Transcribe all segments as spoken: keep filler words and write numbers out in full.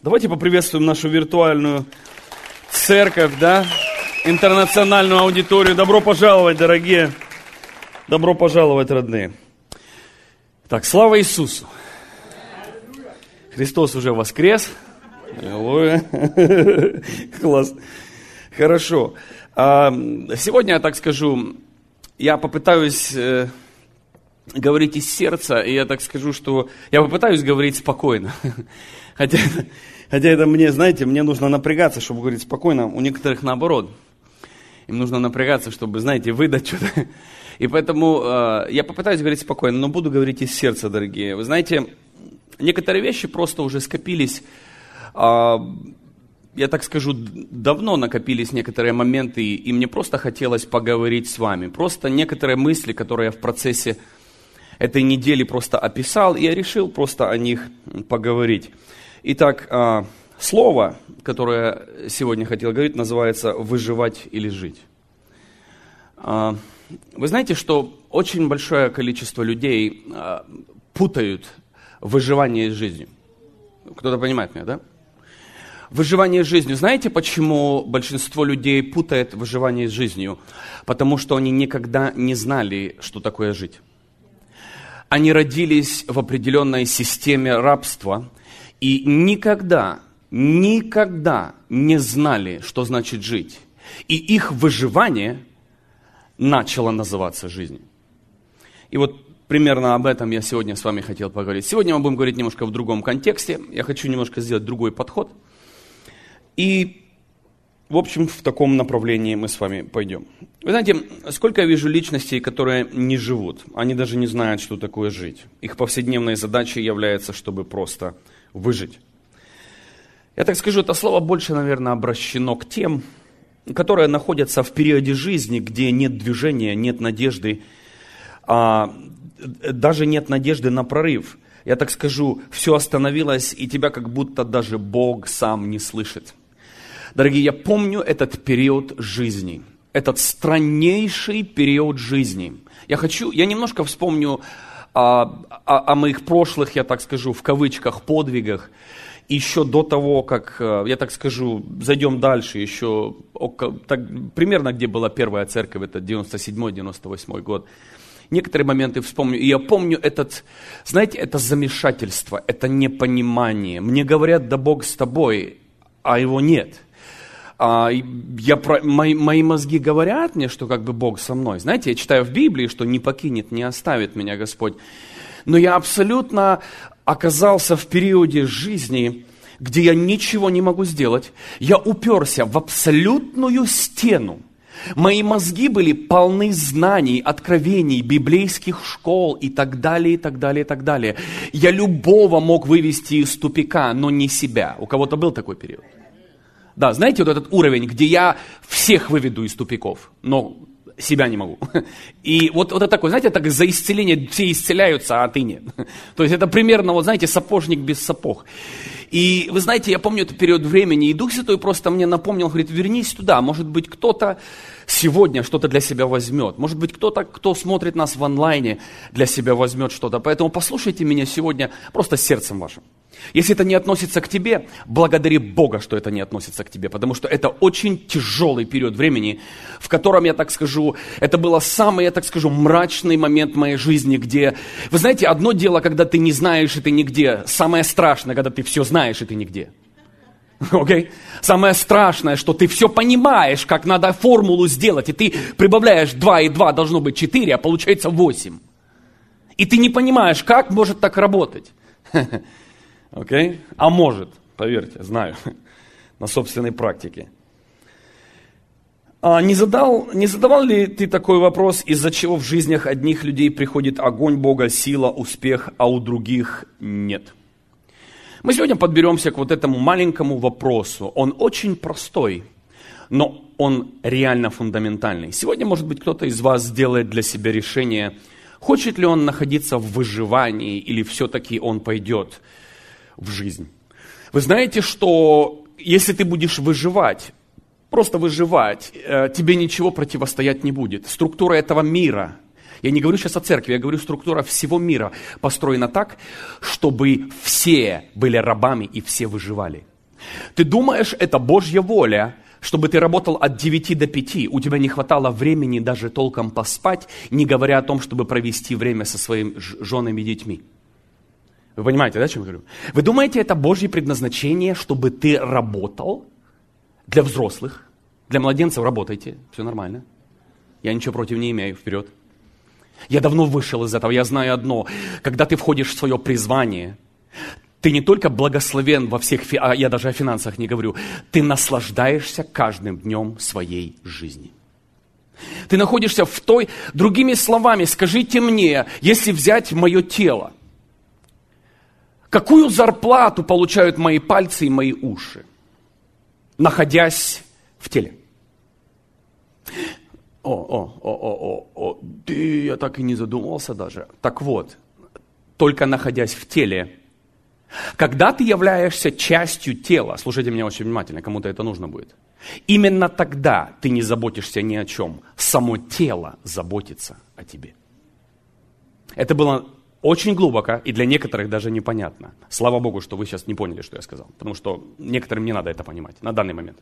Давайте поприветствуем нашу виртуальную церковь, да, интернациональную аудиторию. Добро пожаловать, дорогие. Добро пожаловать, родные. Так, слава Иисусу. Христос уже воскрес. Аллилуйя. Класс. Хорошо. Сегодня, я так скажу, я попытаюсь говорить из сердца, и я так скажу, что я попытаюсь говорить спокойно. Хотя, хотя это мне, знаете, мне нужно напрягаться, чтобы говорить спокойно. У некоторых наоборот. Им нужно напрягаться, чтобы, знаете, выдать что-то. И поэтому э, я попытаюсь говорить спокойно, но буду говорить из сердца, дорогие. Вы знаете, некоторые вещи просто уже скопились. Э, я так скажу, давно накопились некоторые моменты, и мне просто хотелось поговорить с вами. Просто некоторые мысли, которые я в процессе этой недели просто описал, и я решил просто о них поговорить. Итак, э, слово, которое я сегодня хотел говорить, называется «выживать или жить». Э, Вы знаете, что очень большое количество людей э, путают выживание с жизнью. Кто-то понимает меня, да? Выживание с жизнью. Знаете, почему большинство людей путает выживание с жизнью? Потому что они никогда не знали, что такое жить. Они родились в определенной системе рабства и никогда, никогда не знали, что значит жить. И их выживание начало называться жизнью. И вот примерно об этом я сегодня с вами хотел поговорить. Сегодня мы будем говорить немножко в другом контексте. Я хочу немножко сделать другой подход. И, в общем, в таком направлении мы с вами пойдем. Вы знаете, сколько я вижу личностей, которые не живут. Они даже не знают, что такое жить. Их повседневной задачей является, чтобы просто выжить. Я так скажу, это слово больше, наверное, обращено к тем, которые находятся в периоде жизни, где нет движения, нет надежды, а, даже нет надежды на прорыв. Я так скажу, все остановилось, и тебя как будто даже Бог сам не слышит. Дорогие, я помню этот период жизни, этот страннейший период жизни. Я хочу, я немножко вспомню о, о, о моих прошлых, я так скажу, в кавычках, подвигах. Еще до того, как, я так скажу, зайдем дальше, еще около, так, примерно где была первая церковь, это девяносто седьмой девяносто восьмой год. Некоторые моменты вспомню, и я помню этот, знаете, это замешательство, это непонимание. Мне говорят, да Бог с тобой, а его нет. А я, мои, мои мозги говорят мне, что как бы Бог со мной. Знаете, я читаю в Библии, что не покинет, не оставит меня Господь. Но я абсолютно оказался в периоде жизни, где я ничего не могу сделать. Я уперся в абсолютную стену. Мои мозги были полны знаний, откровений, библейских школ и так далее, и так далее, и так далее. Я любого мог вывести из тупика, но не себя. У кого-то был такой период? Да, знаете, вот этот уровень, где я всех выведу из тупиков, но себя не могу. И вот, вот это такое, знаете, так за исцеление все исцеляются, а ты нет. То есть это примерно, вот знаете, сапожник без сапог. И вы знаете, я помню этот период времени, и Дух Святой просто мне напомнил, говорит, вернись туда, может быть, кто-то сегодня что-то для себя возьмет, может быть, кто-то, кто смотрит нас в онлайне, для себя возьмет что-то. Поэтому послушайте меня сегодня просто сердцем вашим. Если это не относится к тебе, благодари Бога, что это не относится к тебе, потому что это очень тяжелый период времени, в котором, я так скажу, это был самый, я так скажу, мрачный момент моей жизни, где, вы знаете, одно дело, когда ты не знаешь, и ты нигде, самое страшное, когда ты все знаешь, и ты нигде. Okay? Самое страшное, что ты все понимаешь, как надо формулу сделать, и ты прибавляешь два и два должно быть четыре, а получается восемь. И ты не понимаешь, как может так работать. Okay? А может, поверьте, знаю, на собственной практике. А не, задал, не задавал ли ты такой вопрос, из-за чего в жизнях одних людей приходит огонь Бога, сила, успех, а у других нет? Мы сегодня подберемся к вот этому маленькому вопросу. Он очень простой, но он реально фундаментальный. Сегодня, может быть, кто-то из вас сделает для себя решение, хочет ли он находиться в выживании или все-таки он пойдет в жизнь. Вы знаете, что если ты будешь выживать, просто выживать, тебе ничего противостоять не будет. Структура этого мира, я не говорю сейчас о церкви, я говорю, структура всего мира построена так, чтобы все были рабами и все выживали. Ты думаешь, это Божья воля, чтобы ты работал от девяти до пяти, у тебя не хватало времени даже толком поспать, не говоря о том, чтобы провести время со своими женами и детьми. Вы понимаете, да, о чем я говорю? Вы думаете, это Божье предназначение, чтобы ты работал для взрослых, для младенцев работайте, все нормально. Я ничего против не имею, вперед. Я давно вышел из этого, я знаю одно, когда ты входишь в свое призвание, ты не только благословен во всех, а я даже о финансах не говорю, ты наслаждаешься каждым днем своей жизни. Ты находишься в той, другими словами, скажите мне, если взять мое тело, какую зарплату получают мои пальцы и мои уши, находясь в теле? О, о, о, о, о, о, да я так и не задумывался даже. Так вот, только находясь в теле, когда ты являешься частью тела, слушайте меня очень внимательно, кому-то это нужно будет, именно тогда ты не заботишься ни о чем, само тело заботится о тебе. Это было очень глубоко и для некоторых даже непонятно. Слава Богу, что вы сейчас не поняли, что я сказал, потому что некоторым не надо это понимать на данный момент.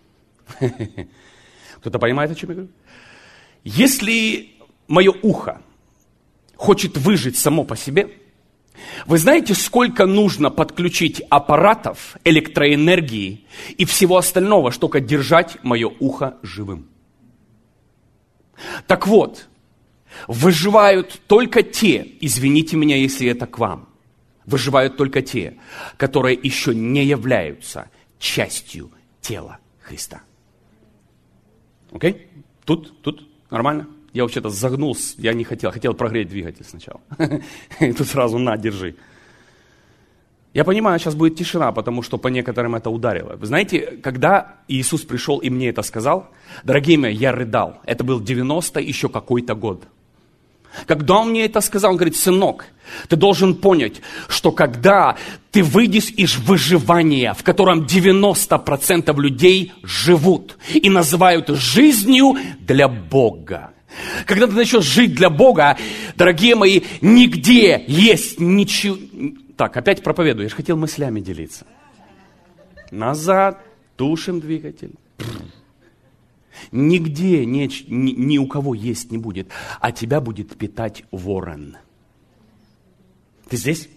Кто-то понимает, о чем я говорю? Если мое ухо хочет выжить само по себе, вы знаете, сколько нужно подключить аппаратов, электроэнергии и всего остального, чтобы держать мое ухо живым? Так вот, выживают только те, извините меня, если это к вам, выживают только те, которые еще не являются частью тела Христа. Окей? Тут, тут нормально? Я вообще-то загнулся, я не хотел, хотел прогреть двигатель сначала. И тут сразу на, держи. Я понимаю, сейчас будет тишина, потому что по некоторым это ударило. Вы знаете, когда Иисус пришел и мне это сказал, дорогие мои, я рыдал. Это был девяностый еще какой-то год. Когда он мне это сказал, он говорит, сынок, ты должен понять, что когда ты выйдешь из выживания, в котором девяносто процентов людей живут и называют жизнью для Бога. Когда ты начнешь жить для Бога, дорогие мои, нигде есть ничего... Так, опять проповедую, я же хотел мыслями делиться. Назад, тушим двигатель. Нигде ни, ни, ни у кого есть не будет, а тебя будет питать ворон. Ты здесь?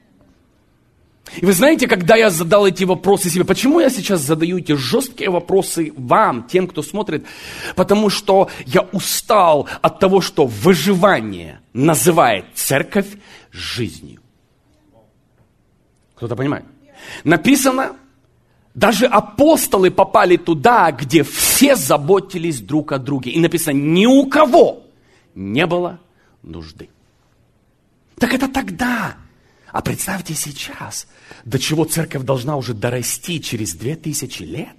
И вы знаете, когда я задал эти вопросы себе, почему я сейчас задаю эти жесткие вопросы вам, тем, кто смотрит? Потому что я устал от того, что выживание называет церковь жизнью. Кто-то понимает? Написано, даже апостолы попали туда, где все заботились друг о друге. И написано, ни у кого не было нужды. Так это тогда. А представьте сейчас, до чего церковь должна уже дорасти через две тысячи лет.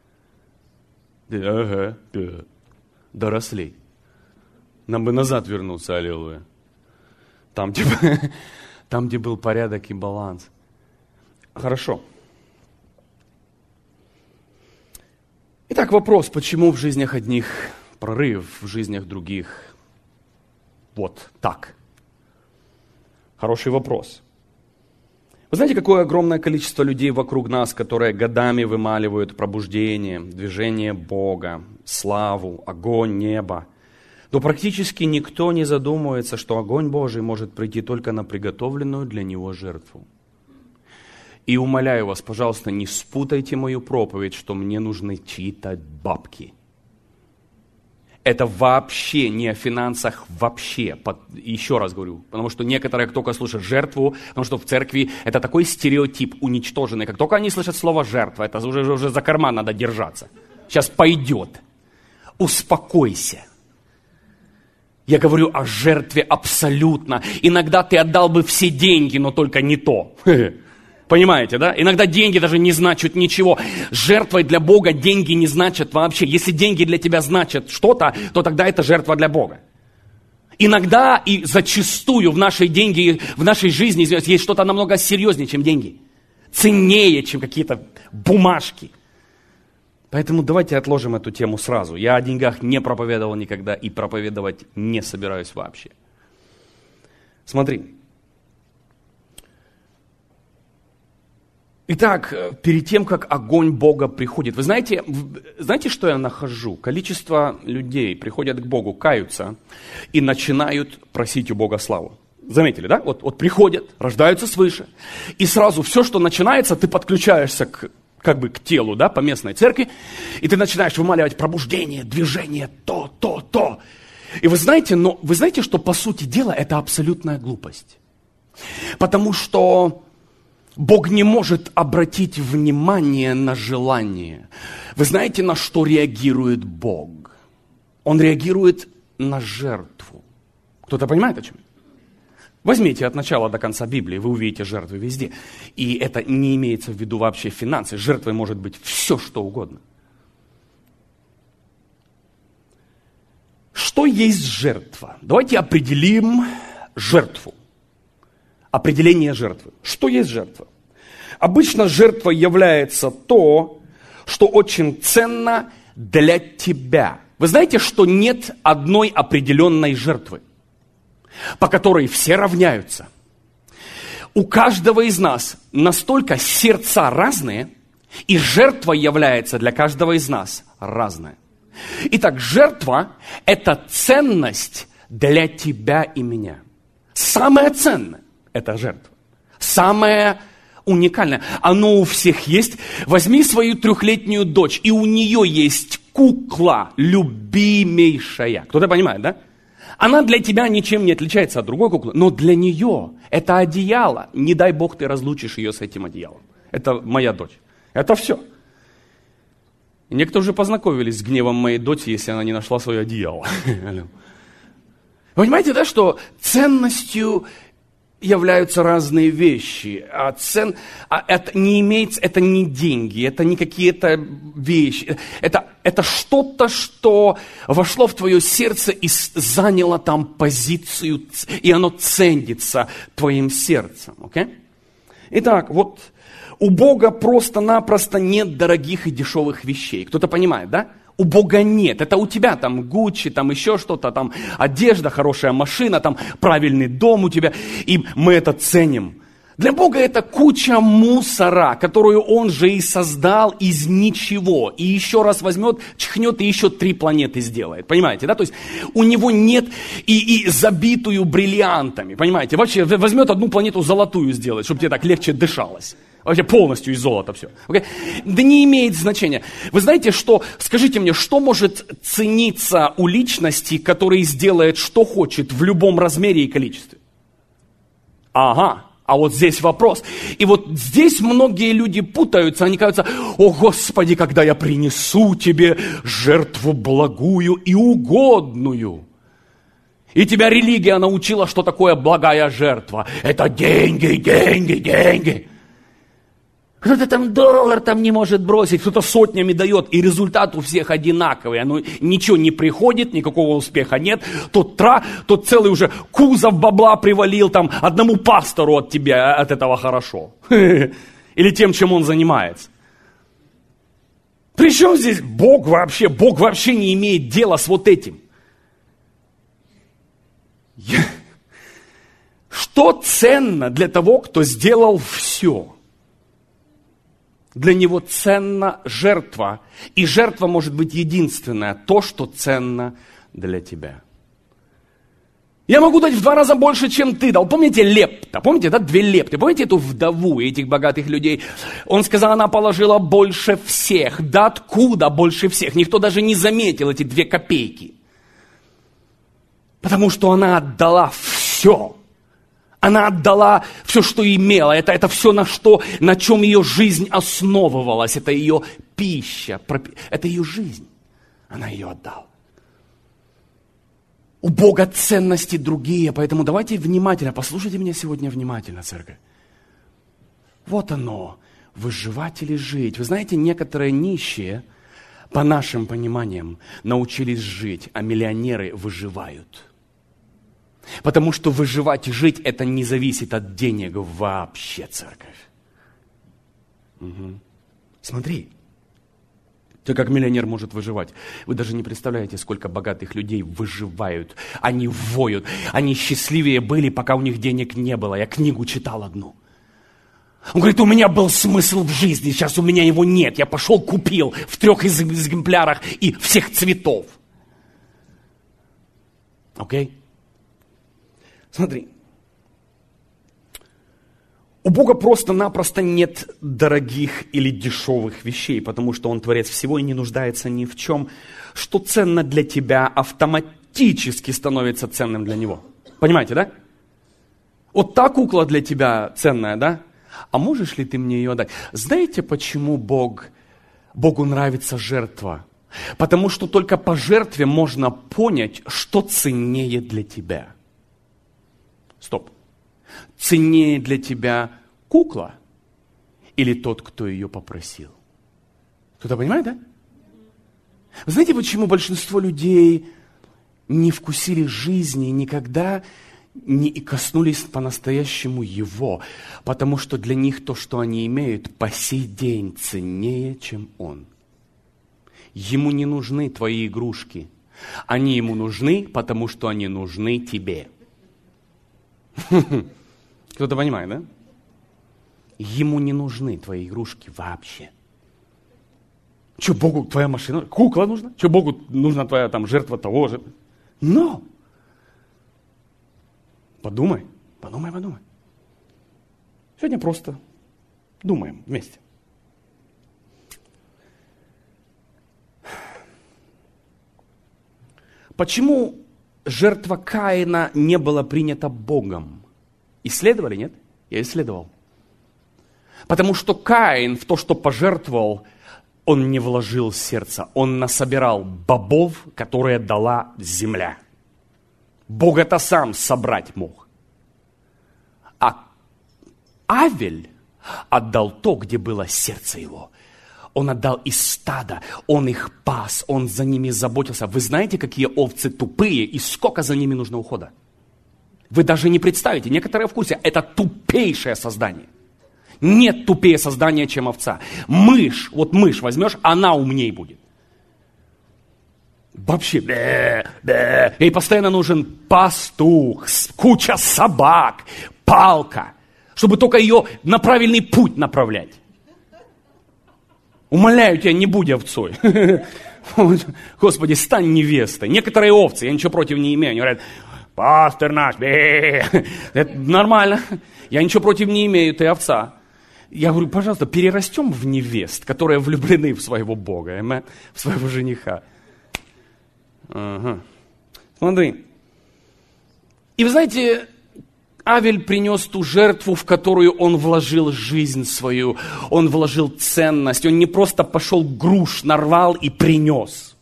Ага, да, доросли. Нам бы назад вернуться, аллилуйя. Там, где, там, где был порядок и баланс. Хорошо. Итак, вопрос, почему в жизнях одних прорыв, в жизнях других вот так? Хороший вопрос. Вы знаете, какое огромное количество людей вокруг нас, которые годами вымаливают пробуждение, движение Бога, славу, огонь, небо. Но практически никто не задумывается, что огонь Божий может прийти только на приготовленную для Него жертву. И умоляю вас, пожалуйста, не спутайте мою проповедь, что мне нужны чьи-то бабки. Это вообще не о финансах, вообще. Еще раз говорю, потому что некоторые, кто только слушают жертву, потому что в церкви это такой стереотип уничтоженный. Как только они слышат слово «жертва», это уже, уже за карман надо держаться. Сейчас пойдет. Успокойся. Я говорю о жертве абсолютно. Иногда ты отдал бы все деньги, но только не то. Понимаете, да? Иногда деньги даже не значат ничего. Жертвой для Бога деньги не значат вообще. Если деньги для тебя значат что-то, то тогда это жертва для Бога. Иногда и зачастую в нашей деньги, в нашей жизни есть что-то намного серьезнее, чем деньги. Ценнее, чем какие-то бумажки. Поэтому давайте отложим эту тему сразу. Я о деньгах не проповедовал никогда и проповедовать не собираюсь вообще. Смотри. Итак, перед тем, как огонь Бога приходит, вы знаете, знаете, что я нахожу? Количество людей приходят к Богу, каются и начинают просить у Бога славу. Заметили, да? Вот, вот приходят, рождаются свыше, и сразу все, что начинается, ты подключаешься к, как бы к телу, да, по местной церкви, и ты начинаешь вымаливать пробуждение, движение, то, то, то. И вы знаете, но вы знаете, что по сути дела это абсолютная глупость. Потому что Бог не может обратить внимание на желание. Вы знаете, на что реагирует Бог? Он реагирует на жертву. Кто-то понимает, о чем? Возьмите от начала до конца Библии, вы увидите жертвы везде. И это не имеется в виду вообще финансы. Жертвой может быть все, что угодно. Что есть жертва? Давайте определим жертву. Определение жертвы. Что есть жертва? Обычно жертвой является то, что очень ценно для тебя. Вы знаете, что нет одной определенной жертвы, по которой все равняются. У каждого из нас настолько сердца разные, и жертва является для каждого из нас разная. Итак, жертва – это ценность для тебя и меня. Самое ценное – это жертва. Самое уникальное. Оно у всех есть. Возьми свою трехлетнюю дочь, и у нее есть кукла любимейшая. Кто-то понимает, да? Она для тебя ничем не отличается от другой куклы, но для нее это одеяло. Не дай Бог ты разлучишь ее с этим одеялом. Это моя дочь. Это все. И некоторые уже познакомились с гневом моей дочери, если она не нашла свое одеяло. Вы понимаете, да, что ценностью являются разные вещи. А цен, а это не имеется, это не деньги, это не какие-то вещи. Это, это что-то, что вошло в твое сердце и заняло там позицию, и оно ценится твоим сердцем. Okay? Итак, вот у Бога просто-напросто нет дорогих и дешевых вещей. Кто-то понимает, да? У Бога нет. Это у тебя там Гуччи, там еще что-то, там одежда, хорошая машина, там правильный дом у тебя. И мы это ценим. Для Бога это куча мусора, которую Он же и создал из ничего. И еще раз возьмет, чихнет и еще три планеты сделает. Понимаете, да? То есть у Него нет и, и забитую бриллиантами. Понимаете? Вообще возьмет одну планету золотую сделает, чтобы тебе так легче дышалось. Вообще полностью из золота все. Okay? Да не имеет значения. Вы знаете, что, скажите мне, что может цениться у личности, который сделает, что хочет, в любом размере и количестве? Ага, а вот здесь вопрос. И вот здесь многие люди путаются, они кажутся: о Господи, когда я принесу тебе жертву благую и угодную. И тебя религия научила, что такое благая жертва. Это деньги, деньги, деньги. Кто-то там доллар там не может бросить, кто-то сотнями дает, и результат у всех одинаковый. Оно ничего не приходит, никакого успеха нет. Тот тра, тот целый уже кузов бабла привалил, там одному пастору от тебя от этого хорошо. Или тем, чем он занимается. Причем здесь Бог вообще? Бог вообще не имеет дела с вот этим. Что ценно для того, кто сделал все? Для него ценна жертва. И жертва может быть единственное, то, что ценно для тебя. Я могу дать в два раза больше, чем ты дал. Помните лепта? Помните, да, две лепты? Помните эту вдову этих богатых людей? Он сказал, она положила больше всех. Да откуда больше всех? Никто даже не заметил эти две копейки. Потому что она отдала все. Она отдала все, что имела. Это, это все, на, что, на чем ее жизнь основывалась. Это ее пища. Это ее жизнь. Она ее отдала. У Бога ценности другие. Поэтому давайте внимательно. Послушайте меня сегодня внимательно, церковь. Вот оно. Выживать или жить. Вы знаете, некоторые нищие, по нашим пониманиям, научились жить, а миллионеры выживают. Потому что выживать и жить, это не зависит от денег вообще, церковь. Угу. Смотри, ты как миллионер может выживать. Вы даже не представляете, сколько богатых людей выживают. Они воют. Они счастливее были, пока у них денег не было. Я книгу читал одну. Он говорит, у меня был смысл в жизни, сейчас у меня его нет. Я пошел, купил в трех экземплярах и всех цветов. Окей? Okay? Смотри. У Бога просто-напросто нет дорогих или дешевых вещей, потому что Он творец всего и не нуждается ни в чем. Что ценно для тебя, автоматически становится ценным для Него. Понимаете, да? Вот та кукла для тебя ценная, да? А можешь ли ты мне ее дать? Знаете, почему Бог, Богу нравится жертва? Потому что только по жертве можно понять, что ценнее для тебя. Стоп. Ценнее для тебя кукла или тот, кто ее попросил? Кто-то понимает, да? Вы знаете, почему большинство людей не вкусили жизни и никогда не коснулись по-настоящему Его? Потому что для них то, что они имеют, по сей день ценнее, чем Он. Ему не нужны твои игрушки. Они Ему нужны, потому что они нужны тебе. Кто-то понимает, да? Ему не нужны твои игрушки вообще. Что Богу твоя машина? Кукла нужна? Что Богу нужна твоя там жертва того же? Но! Подумай, подумай, подумай. Сегодня просто думаем вместе. Почему жертва Каина не была принята Богом? Исследовали, нет? Я исследовал. Потому что Каин в то, что пожертвовал, он не вложил сердце. Он насобирал бобов, которые дала земля. Бог это сам собрать мог. А Авель отдал то, где было сердце его. Он отдал из стада, он их пас, он за ними заботился. Вы знаете, какие овцы тупые и сколько за ними нужно ухода? Вы даже не представите, некоторые в курсе, это тупейшее создание. Нет тупее создания, чем овца. Мышь, вот мышь возьмешь, она умней будет. Вообще, бе, бе. Ей постоянно нужен пастух, куча собак, палка, чтобы только ее на правильный путь направлять. Умоляю тебя, не будь овцой. Господи, стань невестой. Некоторые овцы, я ничего против не имею, они говорят, пастырь наш, бе. Это нормально. Я ничего против не имею, ты овца. Я говорю, пожалуйста, перерастем в невест, которые влюблены в своего Бога, amen, в своего жениха. Ага. Смотри. И вы знаете, Авель принес ту жертву, в которую он вложил жизнь свою, он вложил ценность, он не просто пошел груш, нарвал и принес.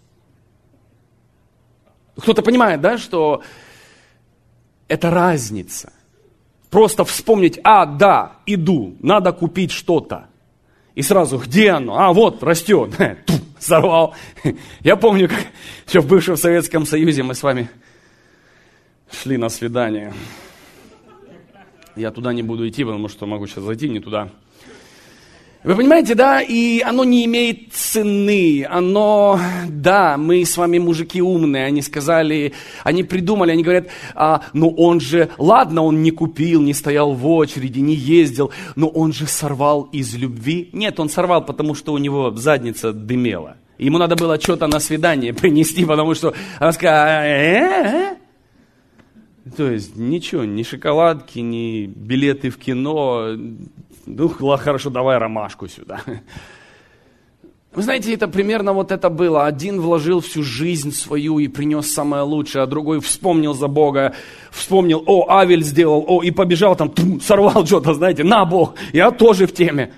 Кто-то понимает, да, что это разница. Просто вспомнить, а, да, иду, надо купить что-то. И сразу, где оно? А, вот, растет. Сорвал. Я помню, как еще в бывшем Советском Союзе мы с вами шли на свидание. Я туда не буду идти, потому что могу сейчас зайти не туда. Вы понимаете, да? И оно не имеет цены. Оно, да, мы с вами мужики умные. Они сказали, они придумали, они говорят, а, ну он же, ладно, он не купил, не стоял в очереди, не ездил, но он же сорвал из любви. Нет, он сорвал, потому что у него задница дымела. Ему надо было что-то на свидание принести, потому что она сказала, э-э-э? То есть ничего, ни шоколадки, ни билеты в кино. Ну, хорошо, давай ромашку сюда. Вы знаете, это примерно вот это было. Один вложил всю жизнь свою и принес самое лучшее, а другой вспомнил за Бога, вспомнил, о, Авель сделал, о, и побежал там, тум, сорвал что-то, знаете, на Бог, я тоже в теме.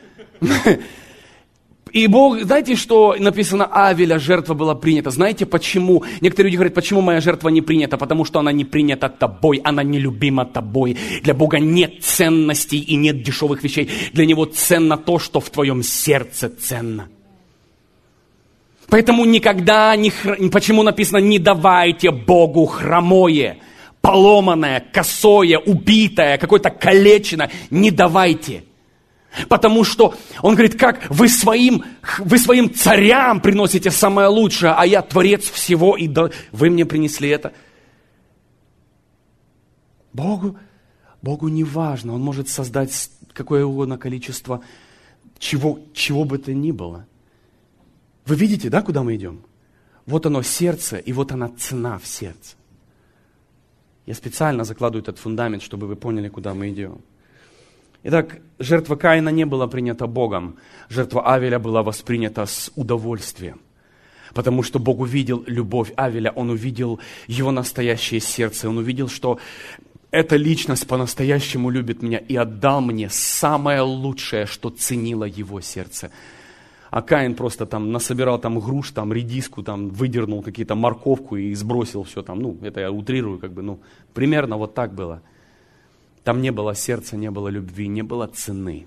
И Бог, знаете, что написано, Авеля жертва была принята. Знаете почему? Некоторые люди говорят, почему моя жертва не принята? Потому что она не принята тобой, она не любима тобой. Для Бога нет ценностей и нет дешевых вещей. Для Него ценно то, что в твоем сердце ценно. Поэтому никогда, не хр... почему написано, не давайте Богу хромое, поломанное, косое, убитое, какое-то калеченное. Не давайте. Потому что он говорит, как вы своим, вы своим царям приносите самое лучшее, а я творец всего, и да, вы мне принесли это. Богу Богу не важно, Он может создать какое угодно количество чего, чего бы то ни было. Вы видите, да, куда мы идем? Вот оно сердце, и вот она цена в сердце. Я специально закладываю этот фундамент, чтобы вы поняли, куда мы идем. Итак, жертва Каина не была принята Богом. Жертва Авеля была воспринята с удовольствием. Потому что Бог увидел любовь Авеля, Он увидел его настоящее сердце, Он увидел, что эта личность по-настоящему любит меня и отдал мне самое лучшее, что ценило его сердце. А Каин просто там насобирал там груш, там редиску, там выдернул какие-то морковку и сбросил все там. Ну, это я утрирую, как бы, ну, примерно вот так было. Там не было сердца, не было любви, не было цены.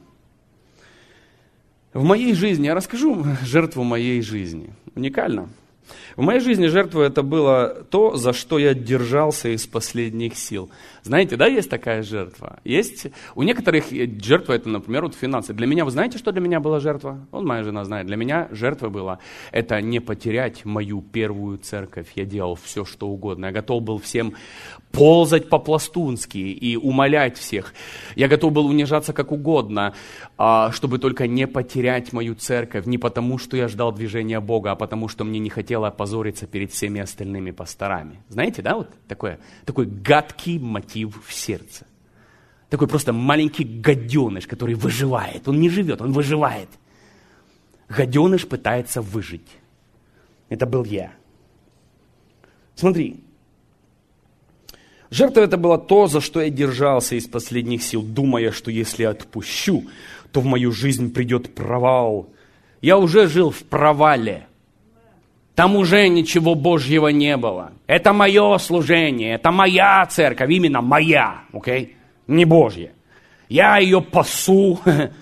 В моей жизни, я расскажу жертву моей жизни. Уникально. В моей жизни жертва это было то, за что я держался из последних сил. Знаете, да, есть такая жертва? Есть. У некоторых жертва это, например, вот финансы. Для меня, вы знаете, что для меня была жертва? Вот моя жена знает. Для меня жертва была, это не потерять мою первую церковь. Я делал все, что угодно. Я готов был всем ползать по-пластунски и умолять всех. Я готов был унижаться как угодно, чтобы только не потерять мою церковь. Не потому, что я ждал движения Бога, а потому, что мне не хотелось опозориться перед всеми остальными пасторами. Знаете, да, вот такое, такой гадкий мотив в сердце. Такой просто маленький гаденыш, который выживает. Он не живет, он выживает. Гаденыш пытается выжить. Это был я. Смотри. Жертва это было то, за что я держался из последних сил, думая, что если отпущу, то в мою жизнь придет провал. Я уже жил в провале. Там уже ничего Божьего не было. Это мое служение, это моя церковь, именно моя, окей? Okay? Не Божья. Я ее пасу.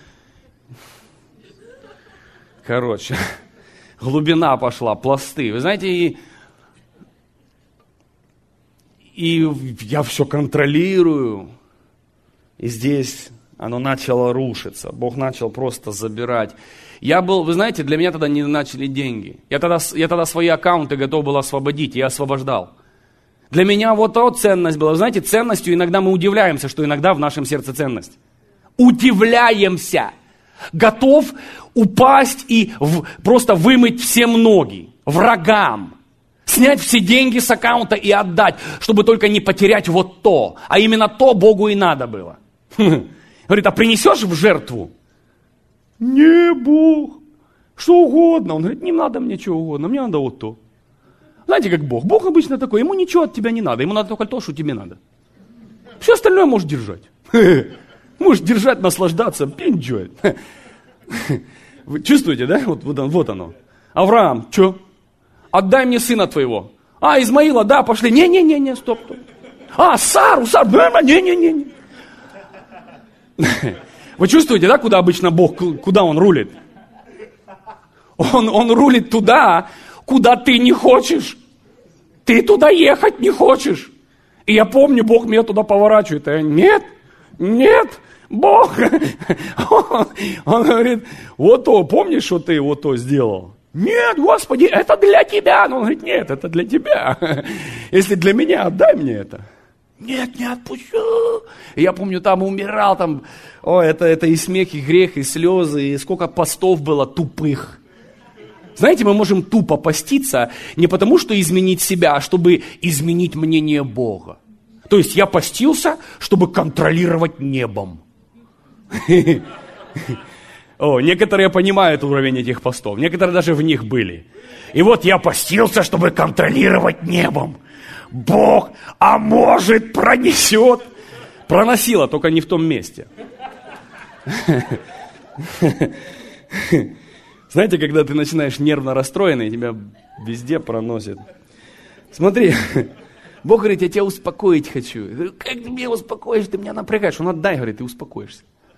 Короче, глубина пошла, пласты. Вы знаете, и, и я все контролирую. И здесь оно начало рушиться. Бог начал просто забирать. Я был, вы знаете, для меня тогда не начали деньги. Я тогда, я тогда свои аккаунты готов был освободить, я освобождал. Для меня вот та ценность была. Вы знаете, ценностью иногда мы удивляемся, что иногда в нашем сердце ценность. Удивляемся. Готов упасть и в, просто вымыть все ноги врагам. Снять все деньги с аккаунта и отдать, чтобы только не потерять вот то. А именно то Богу и надо было. Говорит, а принесешь в жертву? Не, Бог, что угодно. Он говорит, не надо мне чего угодно, мне надо вот то. Знаете, как Бог? Бог обычно такой, ему ничего от тебя не надо, ему надо только то, что тебе надо. Все остальное можешь держать. Можешь держать, наслаждаться, enjoy. Вы чувствуете, да? Вот, вот, вот оно. Авраам, что? Отдай мне сына твоего. А, Измаила, да, пошли. Не-не-не, стоп, стоп. А, Сару, Сару, не-не-не. Вы чувствуете, да, куда обычно Бог, куда Он рулит? Он, он рулит туда, куда ты не хочешь. Ты туда ехать не хочешь. И я помню, Бог меня туда поворачивает. А я, нет, нет, Бог. Он, он говорит, вот то, помнишь, что ты вот то сделал? Нет, Господи, это для тебя. Но он говорит, нет, это для тебя. Если для меня, отдай мне это. Нет, не отпущу. И я помню, там умирал, там, о, это, это и смех, и грех, и слезы, и сколько постов было тупых. Знаете, мы можем тупо поститься не потому, что изменить себя, а чтобы изменить мнение Бога. То есть я постился, чтобы контролировать небом. О, некоторые понимают уровень этих постов, некоторые даже в них были. И вот я постился, чтобы контролировать небом. Бог, а может, пронесет. Проносило, только не в том месте. Знаете, когда ты начинаешь нервно расстроенный, тебя везде проносит. Смотри, Бог говорит, я тебя успокоить хочу. Я говорю, как ты меня успокоишь, ты меня напрягаешь. Он отдай, говорит, ты успокоишься.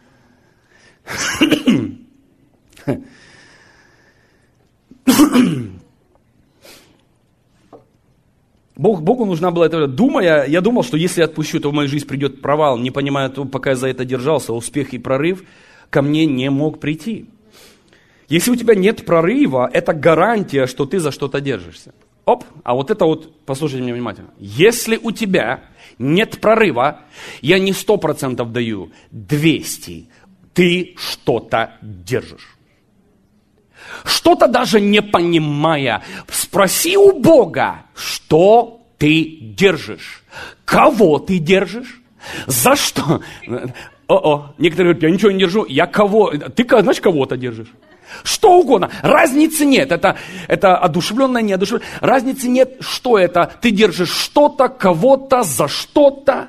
Бог, Богу нужна была эта... Думая, я думал, что если отпущу, то в мою жизнь придет провал. Не понимая, то, пока я за это держался, успех и прорыв ко мне не мог прийти. Если у тебя нет прорыва, это гарантия, что ты за что-то держишься. Оп, а вот это вот, послушайте меня внимательно. Если у тебя нет прорыва, я не сто процентов даю, двести, ты что-то держишь. Что-то даже не понимая, спроси у Бога, что ты держишь, кого ты держишь, за что. О-о, некоторые говорят, я ничего не держу, я кого, ты, знаешь, кого-то держишь. Что угодно, разницы нет, это, это одушевленное, неодушевленное, разницы нет, что это, ты держишь что-то, кого-то, за что-то.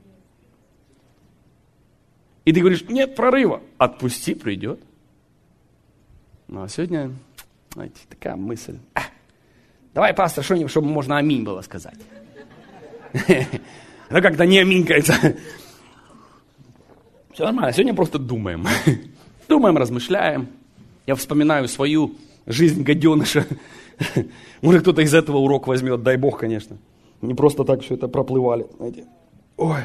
И ты говоришь, нет прорыва, отпусти, придет. Ну, а сегодня, знаете, такая мысль. А, давай, пастор, что-нибудь, чтобы можно аминь было сказать. Ну, как-то не аминькается. Все нормально, сегодня просто думаем. Думаем, размышляем. Я вспоминаю свою жизнь гаденыша. Может, кто-то из этого урок возьмет, дай Бог, конечно. Не просто так все это проплывали, знаете. Ой.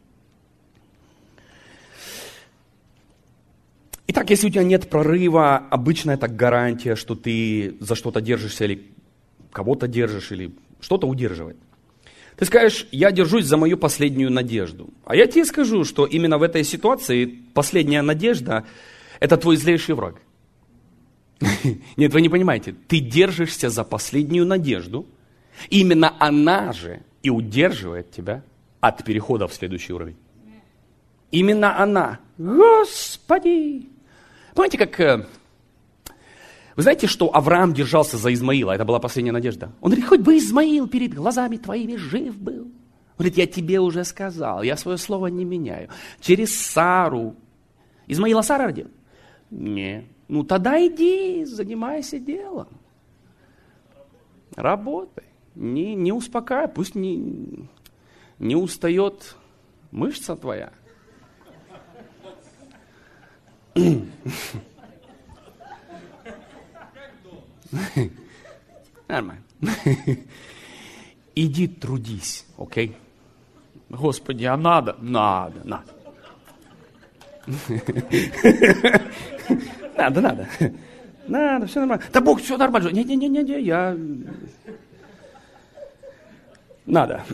Итак, если у тебя нет прорыва, обычно это гарантия, что ты за что-то держишься или кого-то держишь, или что-то удерживает. Ты скажешь, я держусь за мою последнюю надежду. А я тебе скажу, что именно в этой ситуации последняя надежда – это твой злейший враг. Нет, вы не понимаете, ты держишься за последнюю надежду, именно она же и удерживает тебя от перехода в следующий уровень. Именно она. Господи! Помните, как... Вы знаете, что Авраам держался за Измаила? Это была последняя надежда. Он говорит, хоть бы Измаил перед глазами твоими жив был. Он говорит, я тебе уже сказал, я свое слово не меняю. Через Сару. Измаила Сара родил? Нет. Ну тогда иди, занимайся делом. Работай. Не, не успокаивай, пусть не, не устает мышца твоя. Нормально. Иди трудись, окей? Господи, а надо? Надо, надо. Надо, надо. Надо, все нормально. Да Бог, все нормально. Не-не-не-не, я... Надо.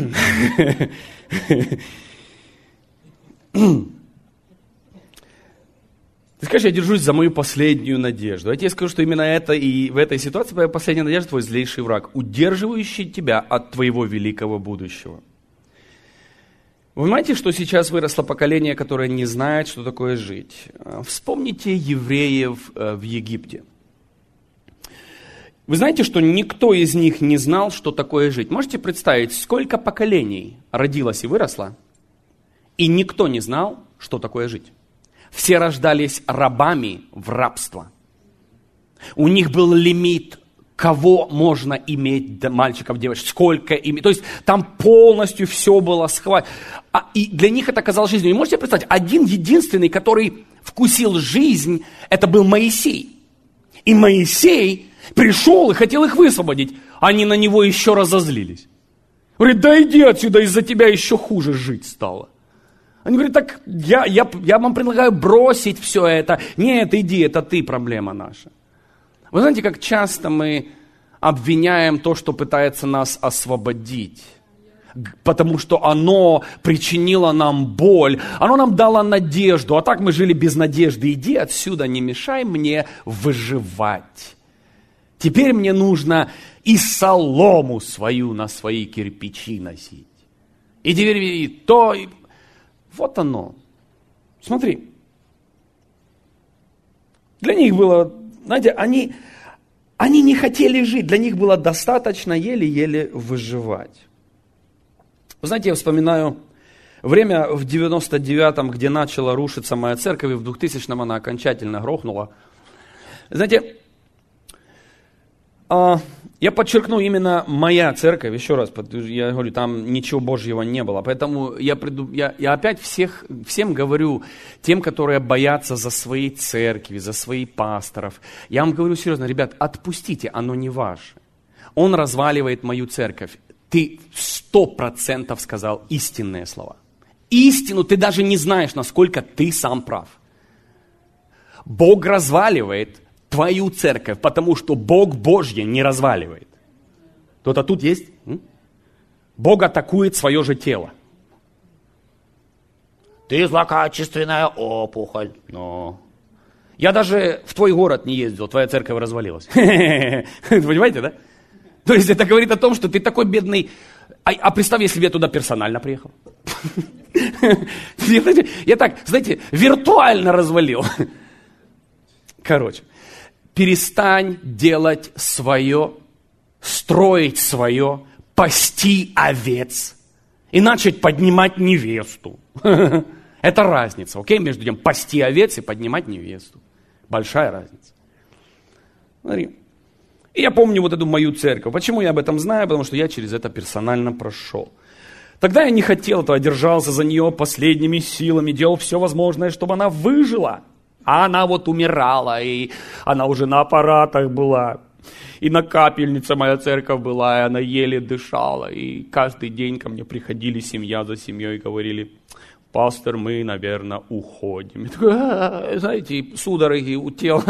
Ты скажешь, я держусь за мою последнюю надежду. Я тебе скажу, что именно это и в этой ситуации твоя последняя надежда, твой злейший враг, удерживающий тебя от твоего великого будущего. Вы понимаете, что сейчас выросло поколение, которое не знает, что такое жить? Вспомните евреев в Египте. Вы знаете, что никто из них не знал, что такое жить? Можете представить, сколько поколений родилось и выросло, и никто не знал, что такое жить? Все рождались рабами в рабство. У них был лимит, кого можно иметь, мальчиков, девочек, сколько иметь. То есть там полностью все было схвачено. А, и для них это казалось жизнью. И можете представить, один единственный, который вкусил жизнь, это был Моисей. И Моисей пришел и хотел их высвободить. Они на него еще разозлились. Говорит, да иди отсюда, из-за тебя еще хуже жить стало. Они говорят, так я, я, я вам предлагаю бросить все это. Нет, иди, это ты, проблема наша. Вы знаете, как часто мы обвиняем то, что пытается нас освободить. Потому что оно причинило нам боль, оно нам дало надежду. А так мы жили без надежды. Иди отсюда, не мешай мне выживать. Теперь мне нужно и солому свою на свои кирпичи носить. И теперь и то... И... Вот оно. Смотри. Для них было, знаете, они, они не хотели жить. Для них было достаточно еле-еле выживать. Вы знаете, я вспоминаю время в девяносто девятом, где начала рушиться моя церковь, и в двухтысячном она окончательно грохнула. Знаете, я подчеркну именно моя церковь, еще раз, я говорю, там ничего Божьего не было, поэтому я, приду, я, я опять всех, всем говорю, тем, которые боятся за свои церкви, за своих пасторов, я вам говорю серьезно, ребят, отпустите, оно не ваше. Он разваливает мою церковь. Ты сто процентов сказал истинные слова. Истину ты даже не знаешь, насколько ты сам прав. Бог разваливает твою церковь, потому что Бог Божье не разваливает. Кто-то тут есть? Бог атакует свое же тело. Ты злокачественная опухоль. Но я даже в твой город не ездил, твоя церковь развалилась. Понимаете, да? То есть это говорит о том, что ты такой бедный. А, а представь, если бы я туда персонально приехал. Я так, знаете, виртуально развалил. Короче, перестань делать свое, строить свое, пасти овец и начать поднимать невесту. Это разница, окей, между тем пасти овец и поднимать невесту. Большая разница. Смотри. И я помню вот эту мою церковь. Почему я об этом знаю? Потому что я через это персонально прошел. Тогда я не хотел этого, держался за нее последними силами, делал все возможное, чтобы она выжила. А она вот умирала, и она уже на аппаратах была. И на капельнице моя церковь была, и она еле дышала. И каждый день ко мне приходили семья за семьей и говорили: пастор, мы, наверное, уходим. Я такой, а, знаете, судороги у тела.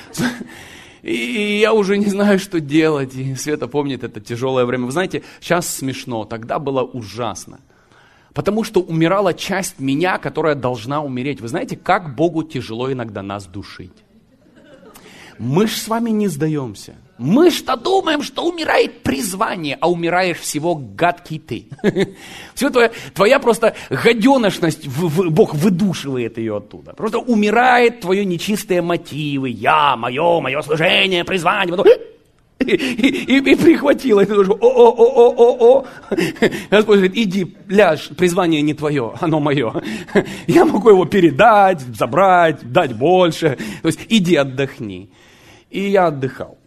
И я уже не знаю, что делать. И Света помнит это тяжелое время. Вы знаете, сейчас смешно, тогда было ужасно. Потому что умирала часть меня, которая должна умереть. Вы знаете, как Богу тяжело иногда нас душить. Мы ж с вами не сдаемся. Мы ж-то думаем, что умирает призвание, а умираешь всего гадкий ты. Все твоя, твоя просто гаденошность, Бог выдушивает ее оттуда. Просто умирает твои нечистые мотивы. Я, мое, мое служение, призвание. И, и, и прихватило. И ты думаешь: о-о-о-о-о-о. Господь говорит: иди, ляжь, призвание не твое, оно мое. Я могу его передать, забрать, дать больше. То есть иди отдохни. И я отдыхал.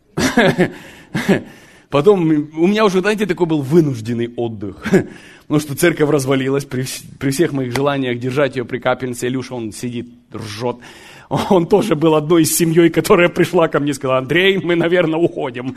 Потом у меня уже, знаете, такой был вынужденный отдых. Потому что церковь развалилась при, при всех моих желаниях держать ее при капельнице. Илюша, он сидит, ржет. Он тоже был одной из семьей, которая пришла ко мне и сказала: Андрей, мы, наверное, уходим.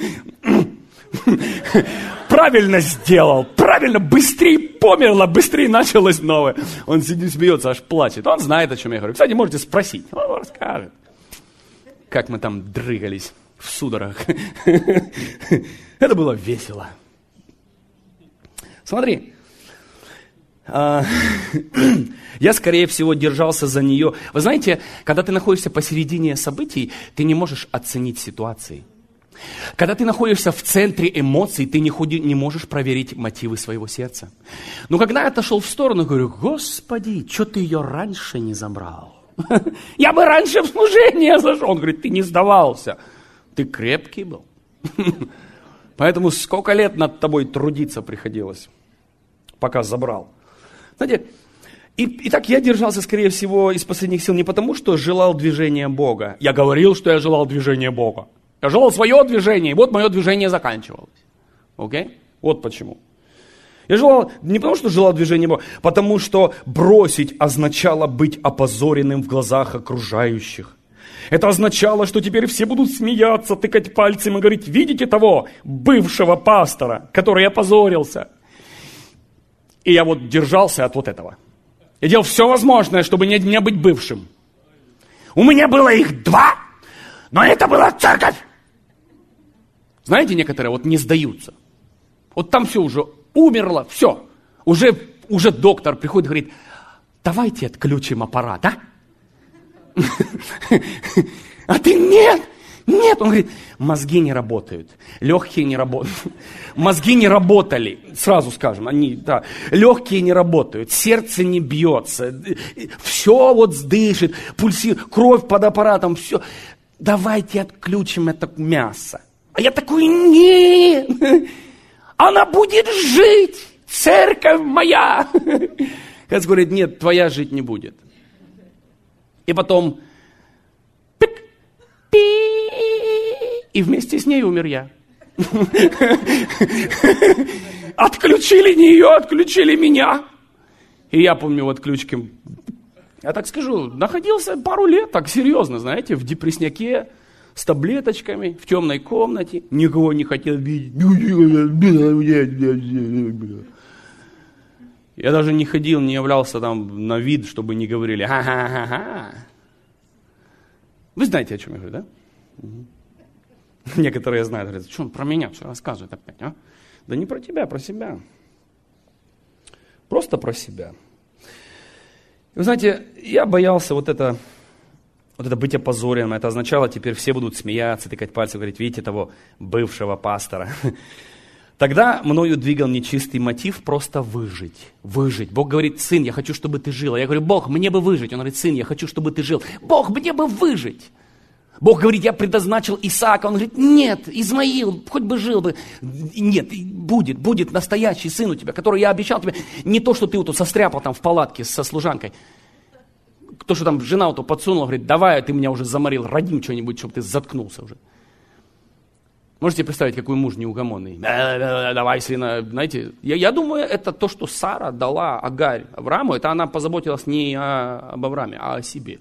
Правильно сделал, правильно, быстрее померло, быстрее началось новое. Он сидит, смеется, аж плачет. Он знает, о чем я говорю. Кстати, можете спросить, он расскажет. Как мы там дрыгались в судорогах. Это было весело. Смотри. Я, скорее всего, держался за нее. Вы знаете, когда ты находишься посередине событий, ты не можешь оценить ситуации. Когда ты находишься в центре эмоций, ты не, ходи, не можешь проверить мотивы своего сердца. Но когда я отошел в сторону, говорю: Господи, что ты ее раньше не забрал? Я бы раньше в служение зашел. Он говорит: ты не сдавался. Ты крепкий был. Поэтому сколько лет над тобой трудиться приходилось, пока забрал. Знаете, и, и так я держался, скорее всего, из последних сил не потому, что желал движения Бога. Я говорил, что я желал движения Бога. Я желал свое движение, и вот мое движение заканчивалось. Окей? Вот почему. Я желал, не потому, что желал движения Бога, потому что бросить означало быть опозоренным в глазах окружающих. Это означало, что теперь все будут смеяться, тыкать пальцем и говорить: видите того бывшего пастора, который опозорился. И я вот держался от вот этого. Я делал все возможное, чтобы не, не быть бывшим. У меня было их два, но это была церковь. Знаете, некоторые вот не сдаются. Вот там все уже умерло, все. Уже, уже доктор приходит и говорит: давайте отключим аппарат, а? А ты нет, нет. Он говорит: мозги не работают, легкие не работают. Мозги не работали, сразу скажем, они, да, легкие не работают, сердце не бьется, все вот дышит, пульсирует, кровь под аппаратом, все. Давайте отключим это мясо. А я такой: нет, она будет жить, церковь моя. Отец говорит: нет, твоя жить не будет. И потом пик, пи, и вместе с ней умер я. Отключили не ее, отключили меня. И я помню, вот ключки, я так скажу, находился пару лет, так серьезно, знаете, в депрессняке, с таблеточками, в темной комнате, никого не хотел видеть. Я даже не ходил, не являлся там на вид, чтобы не говорили: ха-ха-ха-ха. Вы знаете, о чем я говорю, да? Угу. Некоторые знают, говорят: что он про меня все рассказывает опять, а? Да не про тебя, про себя. Просто про себя. Вы знаете, я боялся вот это, вот это быть опозоренным. Это означало, теперь все будут смеяться, тыкать пальцем, говорить, видите того бывшего пастора. Тогда мною двигал нечистый мотив просто выжить. Выжить. Бог говорит, сын, я хочу, чтобы ты жил. Я говорю, Бог, мне бы выжить. Он говорит, сын, я хочу, чтобы ты жил. Бог, мне бы выжить. Бог говорит, я предназначил Исаака. Он говорит, нет, Измаил, хоть бы жил бы. Нет, будет, будет настоящий сын у тебя, который я обещал тебе. Не то, что ты вот состряпал там в палатке со служанкой. То, что там жена вот подсунула, говорит, давай, ты меня уже заморил, родим что-нибудь, чтобы ты заткнулся уже. Можете представить, какой муж неугомонный? Давай, сына, знаете, я, я думаю, это то, что Сара дала Агарь Аврааму, это она позаботилась не о, об Аврааме, а о себе.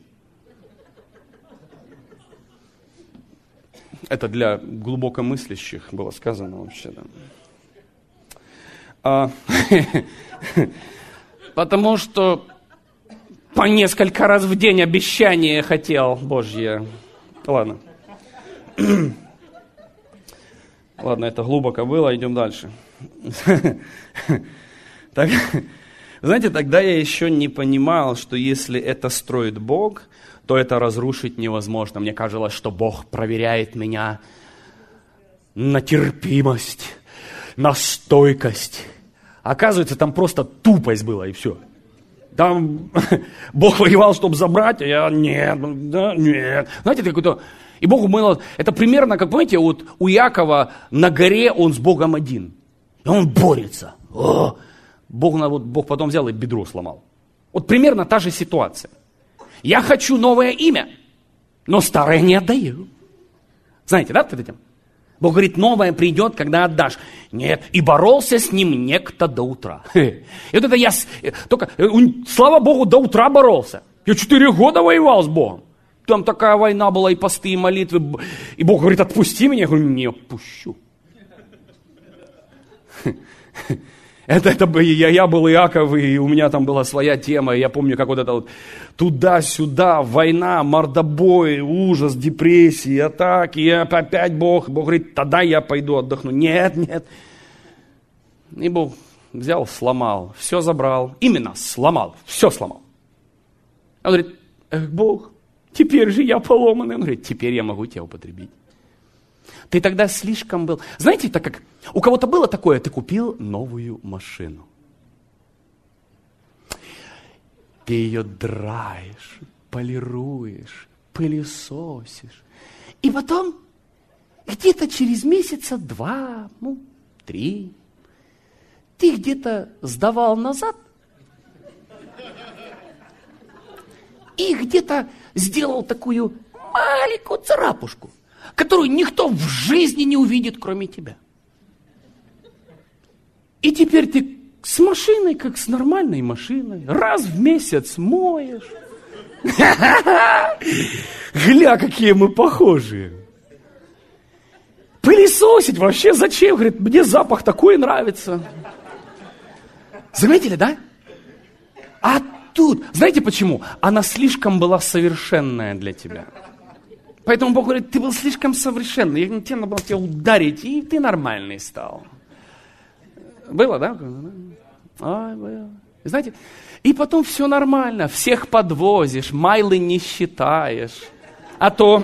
Это для глубокомыслящих было сказано вообще. Да. А, потому что по несколько раз в день обещание хотел Божье. Ладно. Ладно, это глубоко было, идем дальше. Так, знаете, тогда я еще не понимал, что если это строит Бог, то это разрушить невозможно. Мне казалось, что Бог проверяет меня на терпимость, на стойкость. Оказывается, там просто тупость была, и все. Там Бог воевал, чтобы забрать, а я нет, да, нет. Знаете, какой-то... И Богу было... Это примерно, как, понимаете, вот у Якова на горе он с Богом один. И он борется. О! Бог, вот, Бог потом взял и бедро сломал. Вот примерно та же ситуация. Я хочу новое имя, но старое не отдаю. Знаете, да, под этим? Бог говорит, новое придет, когда отдашь. Нет, и боролся с ним некто до утра. И вот это я, только, слава Богу, до утра боролся. Я четыре года воевал с Богом. Там такая война была, и посты, и молитвы. И Бог говорит, отпусти меня. Я говорю, не отпущу. Это, это я, я был Иаков, и у меня там была своя тема. Я помню, как вот это вот туда-сюда, война, мордобой, ужас, депрессии, атаки. И опять Бог. Бог говорит, тогда я пойду отдохну. Нет, нет. И Бог взял, сломал, все забрал. Именно сломал, все сломал. Он говорит, эх, Бог, теперь же я поломанный. Он говорит, теперь я могу тебя употребить. Ты тогда слишком был... Знаете, так как у кого-то было такое, ты купил новую машину. Ты ее драешь, полируешь, пылесосишь. И потом, где-то через месяца два, ну, три, ты где-то сдавал назад и где-то сделал такую маленькую царапушку, которую никто в жизни не увидит, кроме тебя. И теперь ты с машиной, как с нормальной машиной, раз в месяц моешь. Гля, какие мы похожие. Пылесосить вообще зачем? Говорит, мне запах такой нравится. Заметили, да? А тут, знаете почему? Она слишком была совершенная для тебя. Поэтому Бог говорит, ты был слишком совершенный, тебе надо было тебя ударить, и ты нормальный стал. Было, да? Ой, было. Знаете, и потом все нормально, всех подвозишь, майлы не считаешь. А то,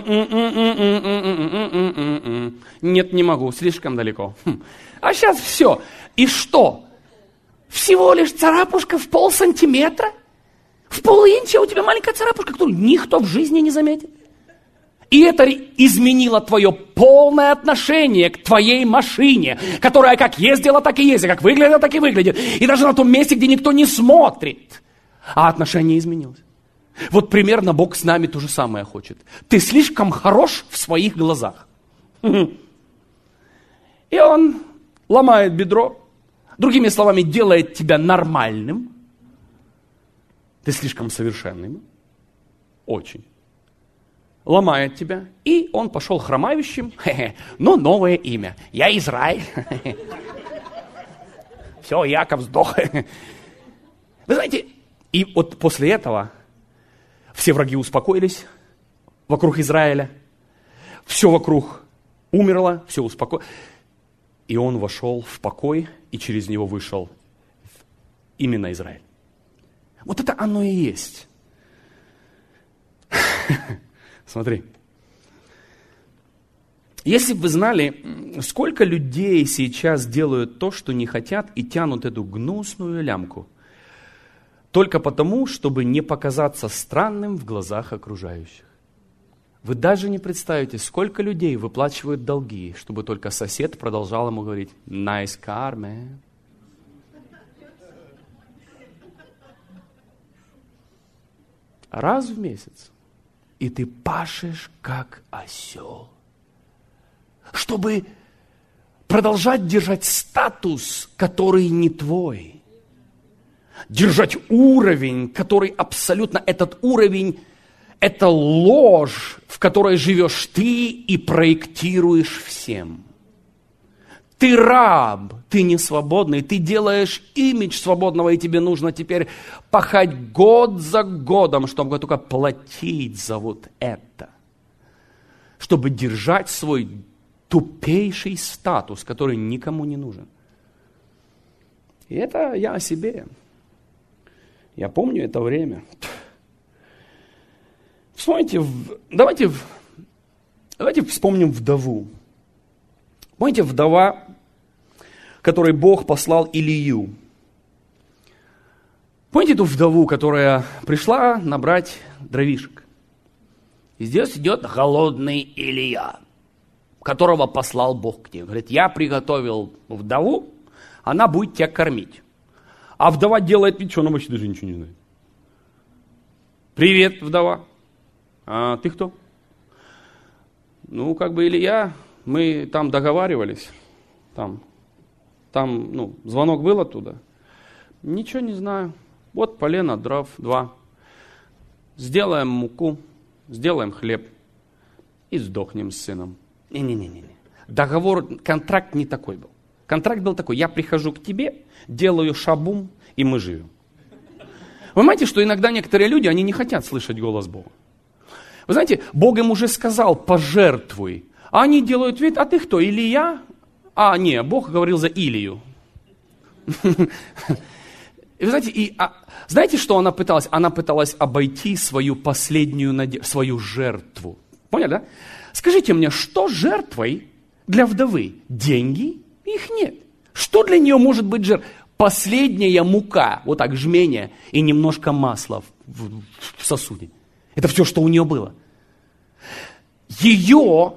нет, не могу, слишком далеко. А сейчас все. И что? Всего лишь царапушка в полсантиметра? В полинча у тебя маленькая царапушка, которую никто в жизни не заметит. И это изменило твое полное отношение к твоей машине, которая как ездила, так и ездит, как выглядела, так и выглядит. И даже на том месте, где никто не смотрит. А отношение изменилось. Вот примерно Бог с нами то же самое хочет. Ты слишком хорош в своих глазах. И Он ломает бедро. Другими словами, делает тебя нормальным. Ты слишком совершенным. Очень. Ломает тебя, и он пошел хромающим, хе-хе, но новое имя. Я Израиль. Все, Яков сдох. Вы знаете, и вот после этого все враги успокоились вокруг Израиля, все вокруг умерло, все успокоилось. и он вошел в покой, и через него вышел именно Израиль. Вот это оно и есть. Смотри. Если бы вы знали, сколько людей сейчас делают то, что не хотят, и тянут эту гнусную лямку, только потому, чтобы не показаться странным в глазах окружающих. Вы даже не представите, сколько людей выплачивают долги, чтобы только сосед продолжал ему говорить «nice car, man». Раз в месяц, и ты пашешь, как осел, чтобы продолжать держать статус, который не твой. Держать уровень, который абсолютно, этот уровень, это ложь, в которой живешь ты и проектируешь всем. Ты раб, ты не свободный, ты делаешь имидж свободного, и тебе нужно теперь пахать год за годом, чтобы только платить за вот это. Чтобы держать свой тупейший статус, который никому не нужен. И это я о себе. Я помню это время. Вспомните, давайте, давайте вспомним вдову. Помните, вдова, которой Бог послал Илию? Помните эту вдову, которая пришла набрать дровишек? И здесь идет голодный Илия, которого послал Бог к ней. Говорит, я приготовил вдову, она будет тебя кормить. А вдова делает вид, что она вообще даже ничего не знает. Привет, вдова. А ты кто? Ну, как бы Илья, мы там договаривались. Там, там, ну, звонок был оттуда. Ничего не знаю. Вот полено, дров, два. Сделаем муку, сделаем хлеб и сдохнем с сыном. Не-не-не-не. Договор, контракт не такой был. Контракт был такой, я прихожу к тебе, делаю шабум, и мы живем. Вы понимаете, что иногда некоторые люди, они не хотят слышать голос Бога. Вы знаете, Бог им уже сказал, пожертвуй. А они делают вид, а ты кто, Илия? А, не, Бог говорил за Илию. И вы знаете, и, а, знаете, что она пыталась? Она пыталась обойти свою последнюю надежду, свою жертву. Поняли, да? Скажите мне, что жертвой для вдовы? Деньги? Их нет. Что для нее может быть жертвой? Последняя мука, вот так, жмение, и немножко масла в, в сосуде. Это все, что у нее было. Ее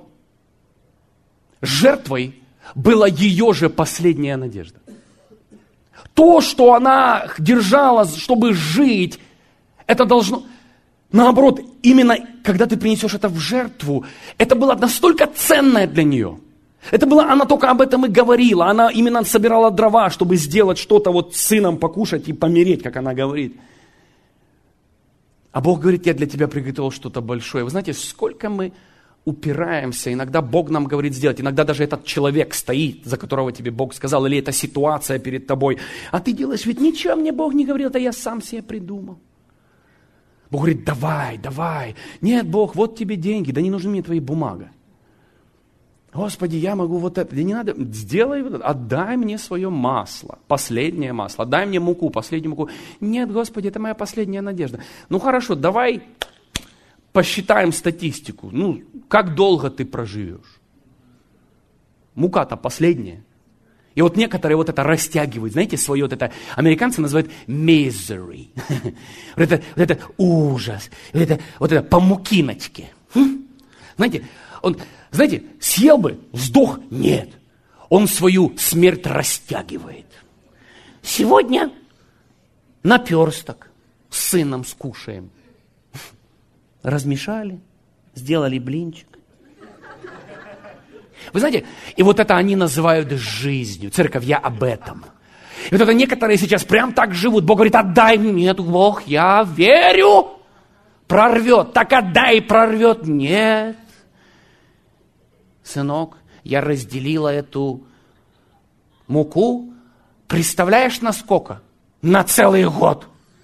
жертвой была ее же последняя надежда. То, что она держала, чтобы жить, это должно... Наоборот, именно когда ты принесешь это в жертву, это было настолько ценное для нее. Это было, она только об этом и говорила. Она именно собирала дрова, чтобы сделать что-то вот с сыном покушать и помереть, как она говорит. А Бог говорит, я для тебя приготовил что-то большое. Вы знаете, сколько мы упираемся, иногда Бог нам говорит сделать, иногда даже этот человек стоит, за которого тебе Бог сказал, или эта ситуация перед тобой, а ты делаешь, ведь ничего мне Бог не говорил, это я сам себе придумал. Бог говорит, давай, давай, нет, Бог, вот тебе деньги, да не нужны мне твои бумаги. Господи, я могу вот это, да не надо, сделай, отдай мне свое масло, последнее масло, отдай мне муку, последнюю муку. Нет, Господи, это моя последняя надежда. Ну хорошо, давай посчитаем статистику. Ну, как долго ты проживешь? Мука-то последняя. И вот некоторые вот это растягивают, знаете, свое вот это, американцы называют misery. Вот это, вот это ужас, вот это, вот это по мукиночке. Знаете, он, знаете, съел бы, сдох, нет. Он свою смерть растягивает. Сегодня наперсток с сыном скушаем. Размешали, сделали блинчик. Вы знаете, и вот это они называют жизнью. Церковь, я об этом. И вот это некоторые сейчас прям так живут. Бог говорит, отдай мне. Нет, Бог, я верю. Прорвет. Так отдай, прорвет. Нет. Сынок, я разделила эту муку. Представляешь, на сколько? На целый год.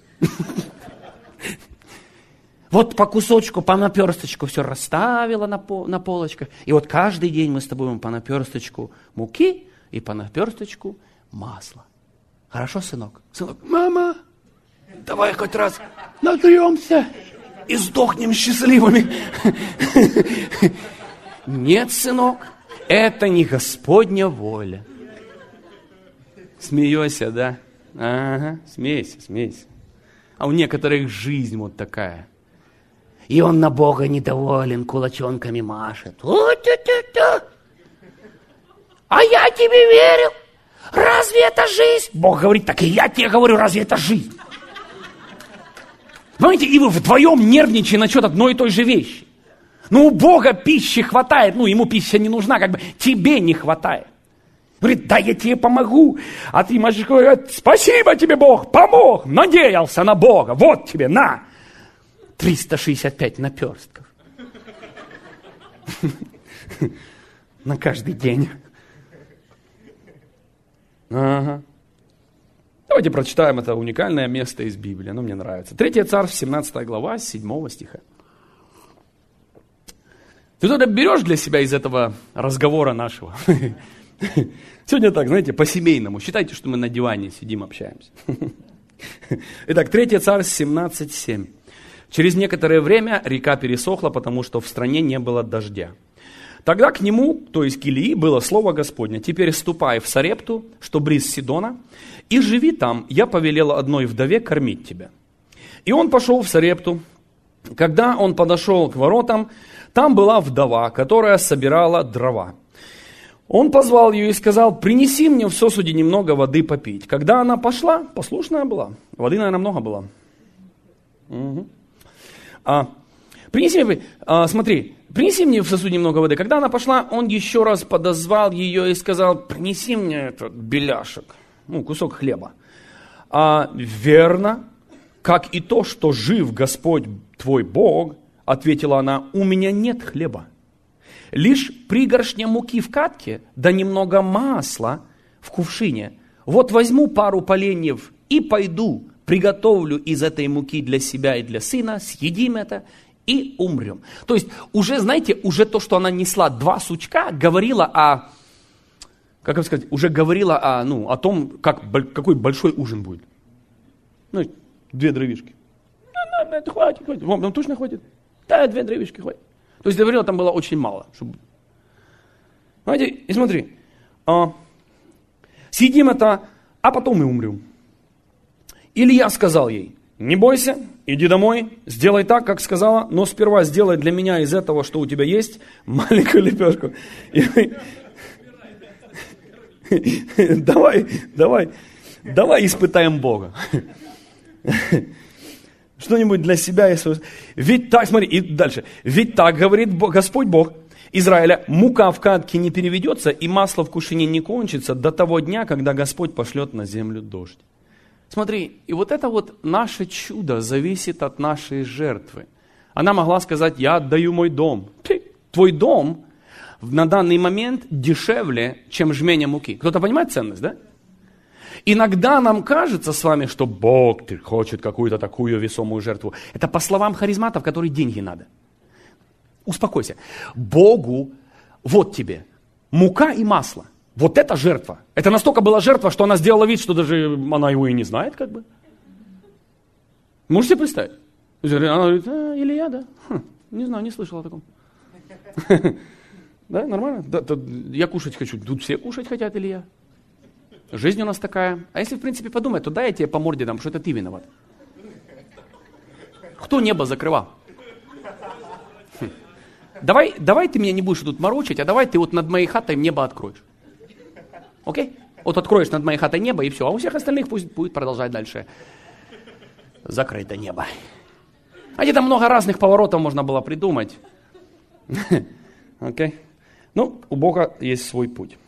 Вот по кусочку, по наперсточку все расставила на, по, на полочках. И вот каждый день мы с тобой по наперсточку муки и по наперсточку масло. Хорошо, сынок? Сынок, мама, давай хоть раз натремся и сдохнем счастливыми. Нет, сынок, это не Господня воля. Смеешься, да? Ага, смейся, смейся. А у некоторых жизнь вот такая. И он на Бога недоволен, кулачонками машет. У-ту-ту-ту. А я тебе верил. Разве это жизнь? Бог говорит, так и я тебе говорю, разве это жизнь? Понимаете, и вы вдвоем нервничаете насчет одной и той же вещи. Ну, у Бога пищи хватает, ну, ему пища не нужна, как бы тебе не хватает. Говорит, да я тебе помогу. А ты, мальчик, говорит, спасибо тебе, Бог, помог, надеялся на Бога, вот тебе, на. триста шестьдесят пять наперстков. На каждый день. Ага. Давайте прочитаем это уникальное место из Библии, оно мне нравится. Третье Царств, семнадцатая глава, с седьмого стиха. Ты что-то берешь для себя из этого разговора нашего? Сегодня так, знаете, по-семейному. Считайте, что мы на диване сидим, общаемся. Итак, третье Царств, семнадцать семь. Через некоторое время река пересохла, потому что в стране не было дождя. Тогда к нему, то есть к Илии, было слово Господне: теперь ступай в Сарепту, что близ Сидона, и живи там, я повелел одной вдове кормить тебя. И он пошел в Сарепту. Когда он подошел к воротам, там была вдова, которая собирала дрова. Он позвал ее и сказал: принеси мне в сосуде немного воды попить. Когда она пошла, послушная была, воды, наверное, много было. Угу. А, принеси мне, а, смотри, принеси мне в сосуде немного воды. Когда она пошла, он еще раз подозвал ее и сказал: принеси мне этот беляшек, ну, кусок хлеба. А, верно, как и то, что жив Господь твой Бог, ответила она, у меня нет хлеба. Лишь пригоршня муки в катке, да немного масла в кувшине. Вот возьму пару поленьев и пойду, приготовлю из этой муки для себя и для сына, съедим это и умрем. То есть уже, знаете, уже то, что она несла два сучка, говорила о, как сказать, уже говорила о, ну, о том, как, какой большой ужин будет. Ну, две дровишки. Ну, это хватит, хватит. Вам там точно хватит? Да, две дровишки хватит. То есть говорила, там было очень мало. Чтобы... Знаете, и смотри, а, съедим это, а потом мы умрем. Илья сказал ей: не бойся, иди домой, сделай так, как сказала, но сперва сделай для меня из этого, что у тебя есть, маленькую лепешку. Давай, давай, давай испытаем Бога. Что-нибудь для себя. Ведь так, смотри, и дальше. Ведь так говорит Господь Бог Израиля: мука в катке не переведется, и масло в кувшине не кончится до того дня, когда Господь пошлет на землю дождь. Смотри, и вот это вот наше чудо зависит от нашей жертвы. Она могла сказать: я отдаю мой дом. Твой дом на данный момент дешевле, чем жменя муки. Кто-то понимает ценность, да? Иногда нам кажется с вами, что Бог хочет какую-то такую весомую жертву. Это по словам харизматов, которые деньги надо. Успокойся. Богу, вот тебе, мука и масло. Вот это жертва. Это настолько была жертва, что она сделала вид, что даже она его и не знает, как бы. Можете себе представить? Она говорит: а, Илья, да? Хм, не знаю, не слышал о таком. Да, нормально? Я кушать хочу. Тут все кушать хотят, Илья. Жизнь у нас такая. А если, в принципе, подумать, то дай я тебе по морде дам, что это ты виноват. Кто небо закрывал? Хм. Давай, давай ты меня не будешь тут морочить, а давай ты вот над моей хатой небо откроешь. Окей? Вот откроешь над моей хатой небо, и все. А у всех остальных пусть будет продолжать дальше. Закрыто небо. А где-то много разных поворотов можно было придумать. Окей? Ну, у Бога есть свой путь.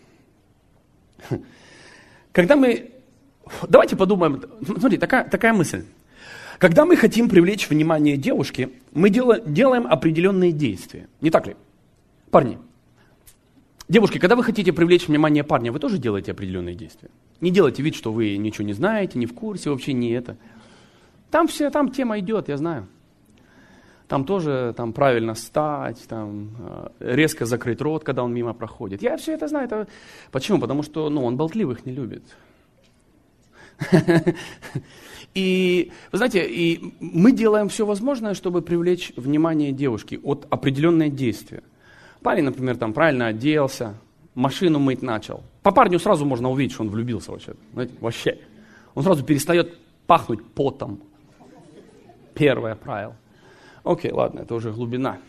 Когда мы... Давайте подумаем. Смотри, такая, такая мысль. Когда мы хотим привлечь внимание девушки, мы дел, делаем определенные действия. Не так ли? Парни. Девушки, когда вы хотите привлечь внимание парня, вы тоже делаете определенные действия. Не делайте вид, что вы ничего не знаете, не в курсе, вообще не это. Там все, там тема идет, я знаю. Там тоже там, правильно встать, там, резко закрыть рот, когда он мимо проходит. Я все это знаю. Это... Почему? Потому что ну, он болтливых не любит. И, вы знаете, и мы делаем все возможное, чтобы привлечь внимание девушки от определенного действия. Парень, например, там правильно оделся, машину мыть начал. По парню сразу можно увидеть, что он влюбился вообще. Знаете, вообще. Он сразу перестает пахнуть потом. Первое правило. Окей, ладно, это уже глубина.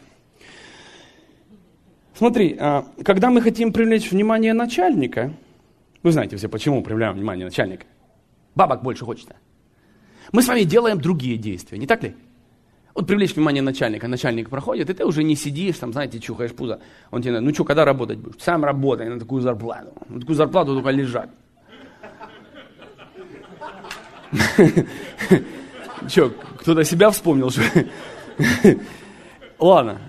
Смотри, когда мы хотим привлечь внимание начальника, вы знаете все, почему привлекаем внимание начальника. Бабок больше хочется. Мы с вами делаем другие действия, не так ли? Вот привлечь внимание начальника, начальник проходит, и ты уже не сидишь, там, знаете, чухаешь пузо. Он тебе говорит, ну что, когда работать будешь? Сам работай на такую зарплату. На такую зарплату только лежать. Че, кто-то себя вспомнил, что... Ладно.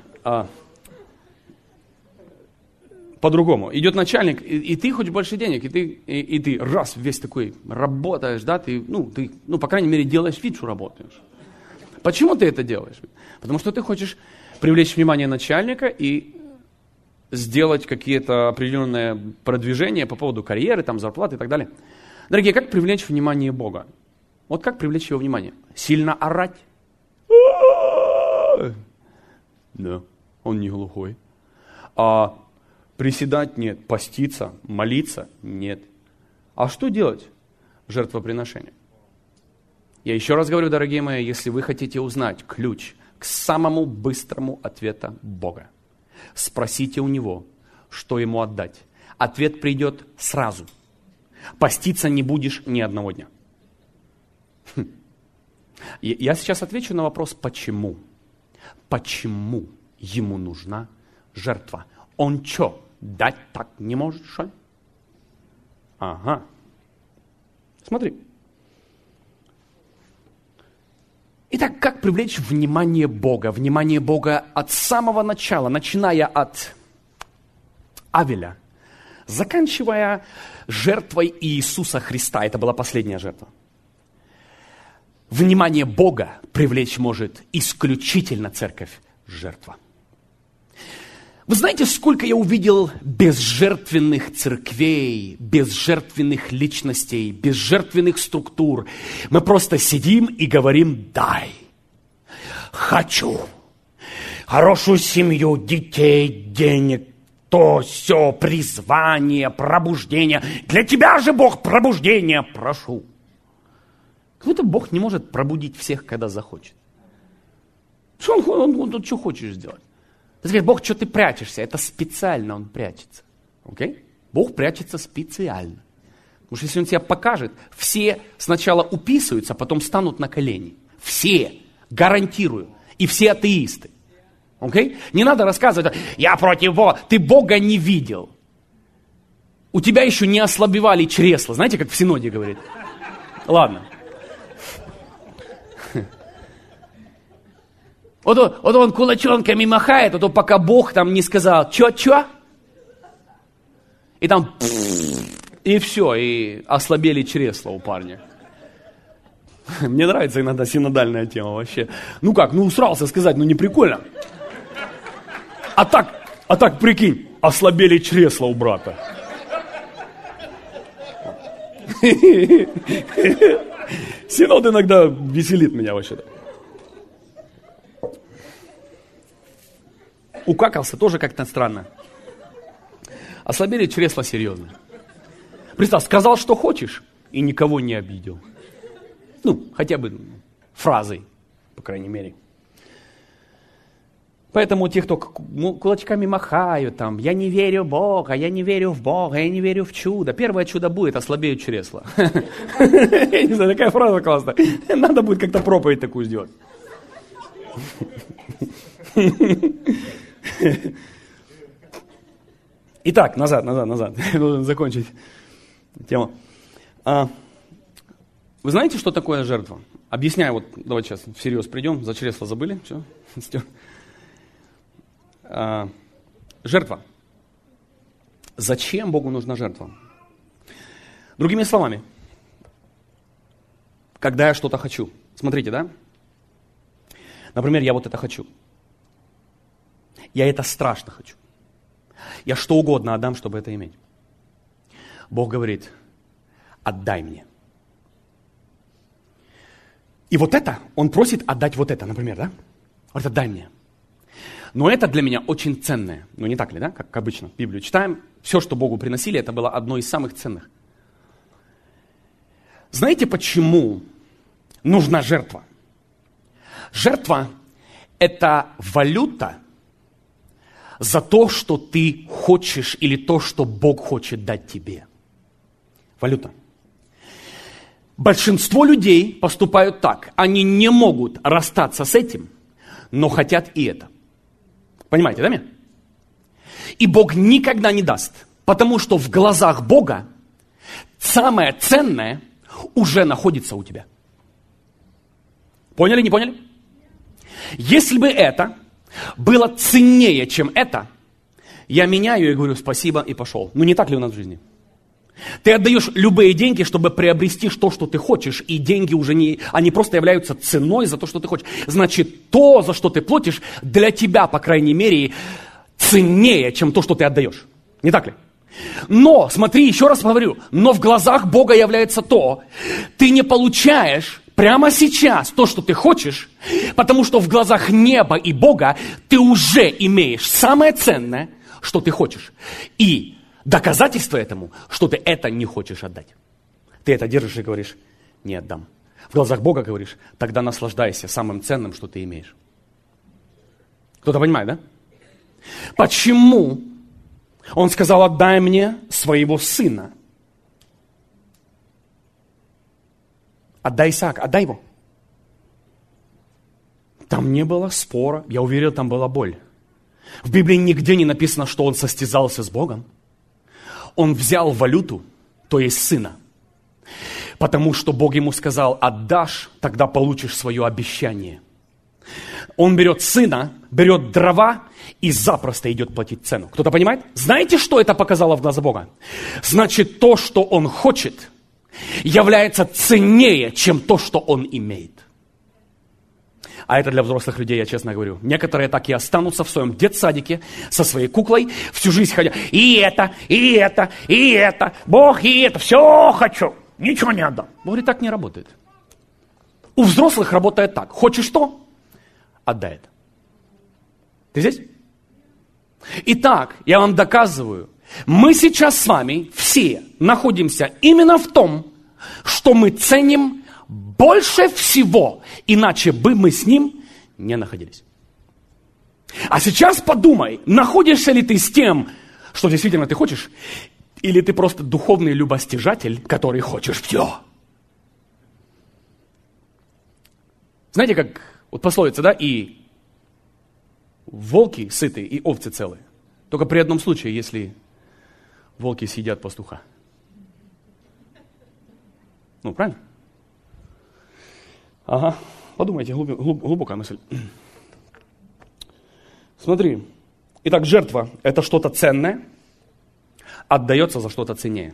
По-другому. Идет начальник, и, и ты хочешь больше денег, и ты, и, и ты раз весь такой работаешь, да, ты, ну, ты, ну, по крайней мере, делаешь вид, что работаешь. Почему ты это делаешь? Потому что ты хочешь привлечь внимание начальника и сделать какие-то определенные продвижения по поводу карьеры, там, зарплаты и так далее. Дорогие, как привлечь внимание Бога? Вот как привлечь его внимание? Сильно орать? Да, он не глухой. А приседать нет, поститься, молиться нет. А что делать? Жертвоприношение. Я еще раз говорю, дорогие мои, если вы хотите узнать ключ к самому быстрому ответу Бога, спросите у Него, что Ему отдать. Ответ придет сразу. Поститься не будешь ни одного дня. Хм. Я сейчас отвечу на вопрос, почему. Почему Ему нужна жертва? Он что, дать так не может, что ли? Ага. Смотри. Итак, как привлечь внимание Бога? Внимание Бога от самого начала, начиная от Авеля, заканчивая жертвой Иисуса Христа. Это была последняя жертва. Внимание Бога привлечь может исключительно церковь жертва. Вы знаете, сколько я увидел безжертвенных церквей, безжертвенных личностей, безжертвенных структур. Мы просто сидим и говорим «дай». Хочу. Хорошую семью, детей, денег, то, все, призвание, пробуждение. Для тебя же, Бог, пробуждение прошу. Как будто Бог не может пробудить всех, когда захочет. Что он, он, он, он что хочешь сделать? Ты скажешь, Бог, что ты прячешься? Это специально он прячется. Okay? Бог прячется специально. Потому что если он тебя покажет, все сначала уписываются, а потом станут на колени. Все. Гарантирую. И все атеисты. Okay? Не надо рассказывать, я против Бога. Ты Бога не видел. У тебя еще не ослабевали чресла. Знаете, как в Синоде говорит? Ладно. Вот он, вот он кулачонками махает, а то пока Бог там не сказал, чё-чё? И там, и все, и ослабели чресла у парня. Мне нравится иногда синодальная тема вообще. Ну как, ну усрался сказать, ну не прикольно. А так, а так прикинь, ослабели чресла у брата. Синод иногда веселит меня вообще-то. Укакался тоже как-то странно. Ослабели чресла серьезно. Представь, сказал, что хочешь, и никого не обидел. Ну, хотя бы фразой, по крайней мере. Поэтому те, кто кулачками махают, там, я не верю в Бога, я не верю в Бога, я не верю в чудо. Первое чудо будет, ослабеют чресла. Я не знаю, такая фраза классная. Надо будет как-то проповедь такую сделать. Итак, назад, назад, назад. Я должен закончить тему. А, вы знаете, что такое жертва? Объясняю, вот давайте сейчас всерьез придем. За чресло забыли? Все, стер. А, жертва. Зачем Богу нужна жертва? Другими словами, когда я что-то хочу. Смотрите, да? Например, я вот это хочу. Я это страшно хочу. Я что угодно отдам, чтобы это иметь. Бог говорит, отдай мне. И вот это, Он просит отдать вот это, например, да? Вот отдай мне. Но это для меня очень ценное. Ну, не так ли, да? Как обычно, Библию читаем. Все, что Богу приносили, это было одно из самых ценных. Знаете, почему нужна жертва? Жертва – это валюта за то, что ты хочешь, или то, что Бог хочет дать тебе. Валюта. Большинство людей поступают так. Они не могут расстаться с этим, но хотят и это. Понимаете, да, меня? И Бог никогда не даст, потому что в глазах Бога самое ценное уже находится у тебя. Поняли, не поняли? Если бы это было ценнее, чем это, я меняю и говорю спасибо и пошел. Ну не так ли у нас в жизни? Ты отдаешь любые деньги, чтобы приобрести то, что ты хочешь, и деньги уже не, они просто являются ценой за то, что ты хочешь. Значит, то, за что ты платишь, для тебя, по крайней мере, ценнее, чем то, что ты отдаешь. Не так ли? Но, смотри, еще раз говорю, но в глазах Бога является то, ты не получаешь прямо сейчас то, что ты хочешь, потому что в глазах неба и Бога ты уже имеешь самое ценное, что ты хочешь. И доказательство этому, что ты это не хочешь отдать. Ты это держишь и говоришь, не отдам. В глазах Бога говоришь, тогда наслаждайся самым ценным, что ты имеешь. Кто-то понимает, да? Почему Он сказал, отдай мне своего сына? Отдай Исаака, отдай его. Там не было спора, я уверен, там была боль. В Библии нигде не написано, что он состязался с Богом. Он взял валюту, то есть сына. Потому что Бог ему сказал, отдашь, тогда получишь свое обещание. Он берет сына, берет дрова и запросто идет платить цену. Кто-то понимает? Знаете, что это показало в глаза Бога? Значит, то, что он хочет, является ценнее, чем то, что он имеет. А это для взрослых людей, я честно говорю. Некоторые так и останутся в своем детсадике со своей куклой, всю жизнь ходя. И это, и это, и это, Бог, и это, все хочу, ничего не отдам. Бог говорит, так не работает. У взрослых работает так. Хочешь что? Отдай это. Ты здесь? Итак, я вам доказываю, мы сейчас с вами все находимся именно в том, что мы ценим больше всего, иначе бы мы с ним не находились. А сейчас подумай, находишься ли ты с тем, что действительно ты хочешь, или ты просто духовный любостяжатель, который хочешь все. Знаете, как вот пословица, да, и волки сыты, и овцы целые. Только при одном случае, если волки съедят пастуха. Ну, правильно? Ага, подумайте, глуб, глуб, глубокая мысль. Смотри, итак, жертва – это что-то ценное, отдается за что-то ценнее.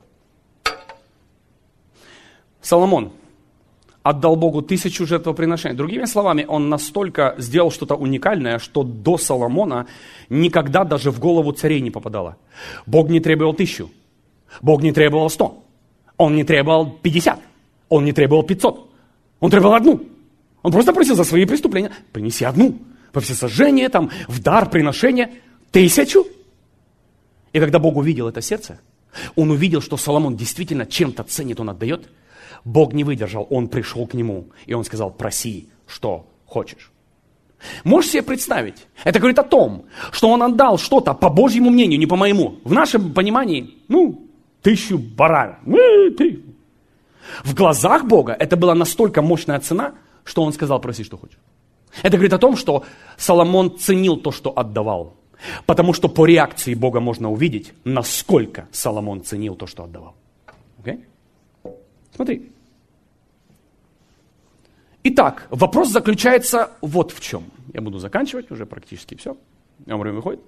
Соломон отдал Богу тысячу жертвоприношений. Другими словами, он настолько сделал что-то уникальное, что до Соломона никогда даже в голову царей не попадало. Бог не требовал тысячу, Бог не требовал сто, Он не требовал пятьдесят, Он не требовал пятьсот. Он требовал одну. Он просто просил за свои преступления. Принеси одну. Во всесожжение, там, в дар, приношение. Тысячу. И когда Бог увидел это сердце, Он увидел, что Соломон действительно чем-то ценит, он отдает. Бог не выдержал. Он пришел к нему. И он сказал, проси, что хочешь. Можешь себе представить? Это говорит о том, что он отдал что-то по Божьему мнению, не по моему. В нашем понимании, ну, тысячу баранов. В глазах Бога это была настолько мощная цена, что он сказал, проси, что хочешь. Это говорит о том, что Соломон ценил то, что отдавал. Потому что по реакции Бога можно увидеть, насколько Соломон ценил то, что отдавал. Okay? Смотри. Итак, вопрос заключается вот в чем. Я буду заканчивать, уже практически все. Время выходит.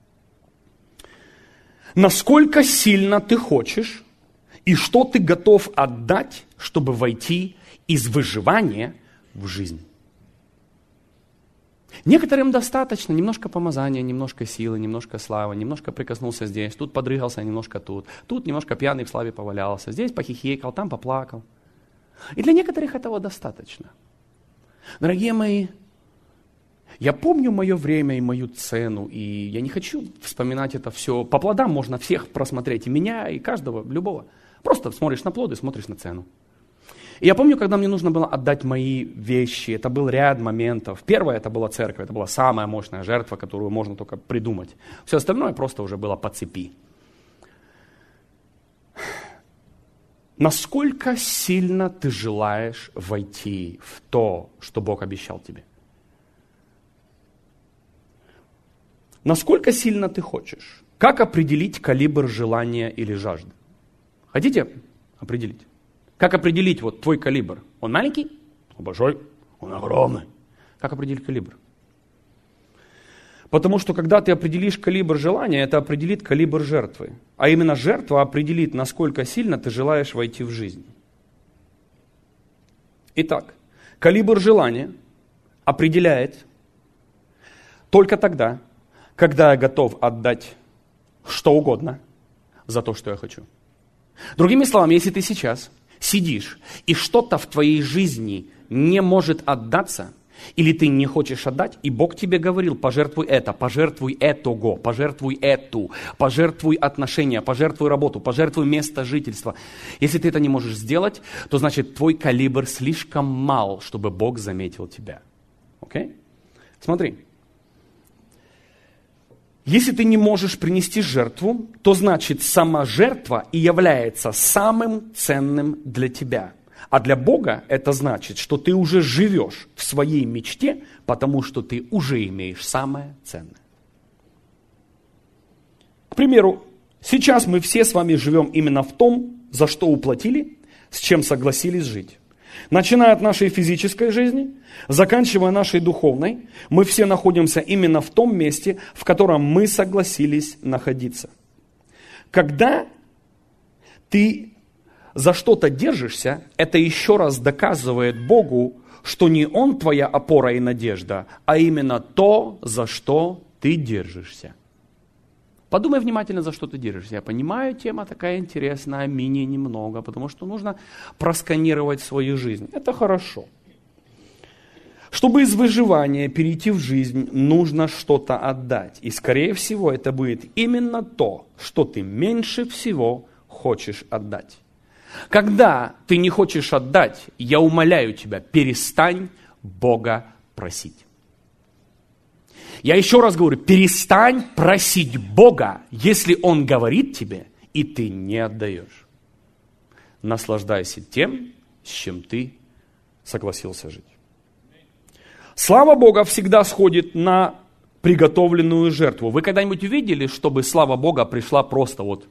Насколько сильно ты хочешь и что ты готов отдать, чтобы войти из выживания в жизнь? Некоторым достаточно немножко помазания, немножко силы, немножко славы, немножко прикоснулся здесь, тут подрыгался, немножко тут, тут немножко пьяный в славе повалялся, здесь похихикал, там поплакал. И для некоторых этого достаточно. Дорогие мои, я помню мое время и мою цену, и я не хочу вспоминать это все. По плодам можно всех просмотреть, и меня, и каждого, любого. Просто смотришь на плоды, смотришь на цену. И я помню, когда мне нужно было отдать мои вещи, это был ряд моментов. Первое, это была церковь, это была самая мощная жертва, которую можно только придумать. Все остальное просто уже было по цепи. Насколько сильно ты желаешь войти в то, что Бог обещал тебе? Насколько сильно ты хочешь? Как определить калибр желания или жажды? Хотите определить? Как определить вот твой калибр? Он маленький? Он большой? Он огромный? Как определить калибр? Потому что когда ты определишь калибр желания, это определит калибр жертвы. А именно жертва определит, насколько сильно ты желаешь войти в жизнь. Итак, калибр желания определяет только тогда, когда я готов отдать что угодно за то, что я хочу. Другими словами, если ты сейчас сидишь, и что-то в твоей жизни не может отдаться, или ты не хочешь отдать, и Бог тебе говорил, пожертвуй это, пожертвуй этого, пожертвуй эту, пожертвуй отношения, пожертвуй работу, пожертвуй место жительства. Если ты это не можешь сделать, то значит твой калибр слишком мал, чтобы Бог заметил тебя. Окей? Смотри. Если ты не можешь принести жертву, то значит сама жертва и является самым ценным для тебя. А для Бога это значит, что ты уже живешь в своей мечте, потому что ты уже имеешь самое ценное. К примеру, сейчас мы все с вами живем именно в том, за что уплатили, с чем согласились жить. Начиная от нашей физической жизни, заканчивая нашей духовной, мы все находимся именно в том месте, в котором мы согласились находиться. Когда ты за что-то держишься, это еще раз доказывает Богу, что не Он твоя опора и надежда, а именно то, за что ты держишься. Подумай внимательно, за что ты держишься. Я понимаю, тема такая интересная, мини немного, потому что нужно просканировать свою жизнь. Это хорошо. Чтобы из выживания перейти в жизнь, нужно что-то отдать. И, скорее всего, это будет именно то, что ты меньше всего хочешь отдать. Когда ты не хочешь отдать, я умоляю тебя, перестань Бога просить. Я еще раз говорю, перестань просить Бога, если Он говорит тебе, и ты не отдаешь. Наслаждайся тем, с чем ты согласился жить. Слава Бога всегда сходит на приготовленную жертву. Вы когда-нибудь видели, чтобы слава Бога пришла просто вот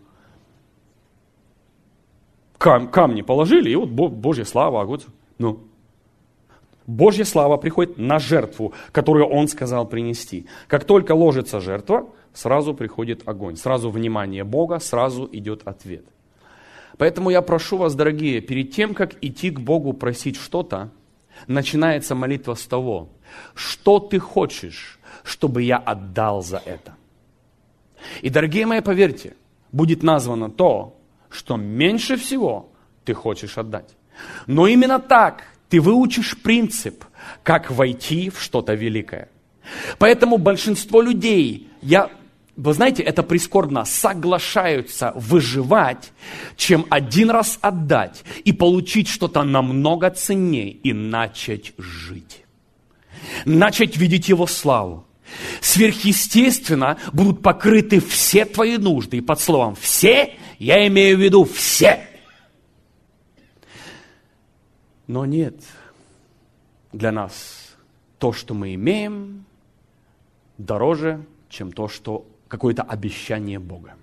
кам- камни положили, и вот Божья слава, вот, ну. Божья слава приходит на жертву, которую Он сказал принести. Как только ложится жертва, сразу приходит огонь, сразу внимание Бога, сразу идет ответ. Поэтому я прошу вас, дорогие, перед тем, как идти к Богу просить что-то, начинается молитва с того, что ты хочешь, чтобы я отдал за это. И, дорогие мои, поверьте, будет названо то, что меньше всего ты хочешь отдать. Но именно так ты выучишь принцип, как войти в что-то великое. Поэтому большинство людей, я, вы знаете, это прискорбно, соглашаются выживать, чем один раз отдать и получить что-то намного ценнее и начать жить. Начать видеть Его славу. Сверхъестественно будут покрыты все твои нужды. И под словом «все» я имею в виду «все». Но нет, для нас то, что мы имеем, дороже, чем то, что какое-то обещание Бога.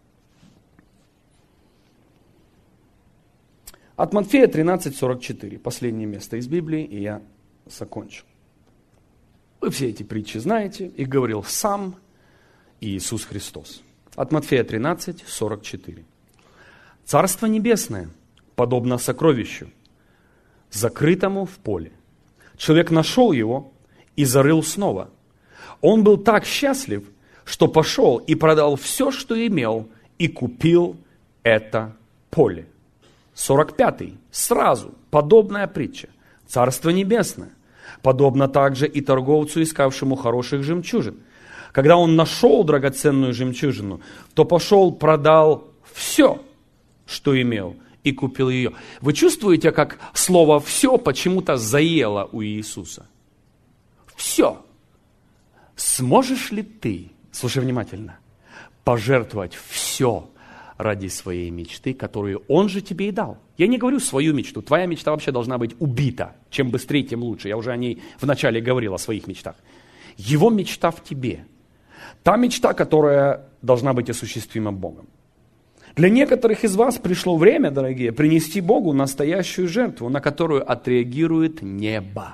От Матфея тринадцать сорок четыре, последнее место из Библии, и я закончу. Вы все эти притчи знаете, их говорил сам Иисус Христос. От Матфея тринадцать сорок четыре. «Царство небесное подобно сокровищу, закрытому в поле. Человек нашел его и зарыл снова. Он был так счастлив, что пошел и продал все, что имел, и купил это поле. сорок пятый. Сразу подобная притча. Царство небесное. Подобно также и торговцу, искавшему хороших жемчужин. Когда он нашел драгоценную жемчужину, то пошел, продал все, что имел, и купил ее. Вы чувствуете, как слово «все» почему-то заело у Иисуса? Все. Сможешь ли ты, слушай внимательно, пожертвовать все ради своей мечты, которую Он же тебе и дал? Я не говорю свою мечту. Твоя мечта вообще должна быть убита. Чем быстрее, тем лучше. Я уже о ней вначале говорил, о своих мечтах. Его мечта в тебе. Та мечта, которая должна быть осуществима Богом. Для некоторых из вас пришло время, дорогие, принести Богу настоящую жертву, на которую отреагирует небо.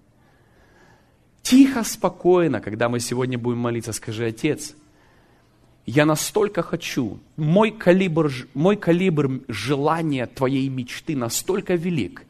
Тихо, спокойно, когда мы сегодня будем молиться, скажи: Отец, я настолько хочу, мой калибр, мой калибр желания Твоей мечты настолько велик,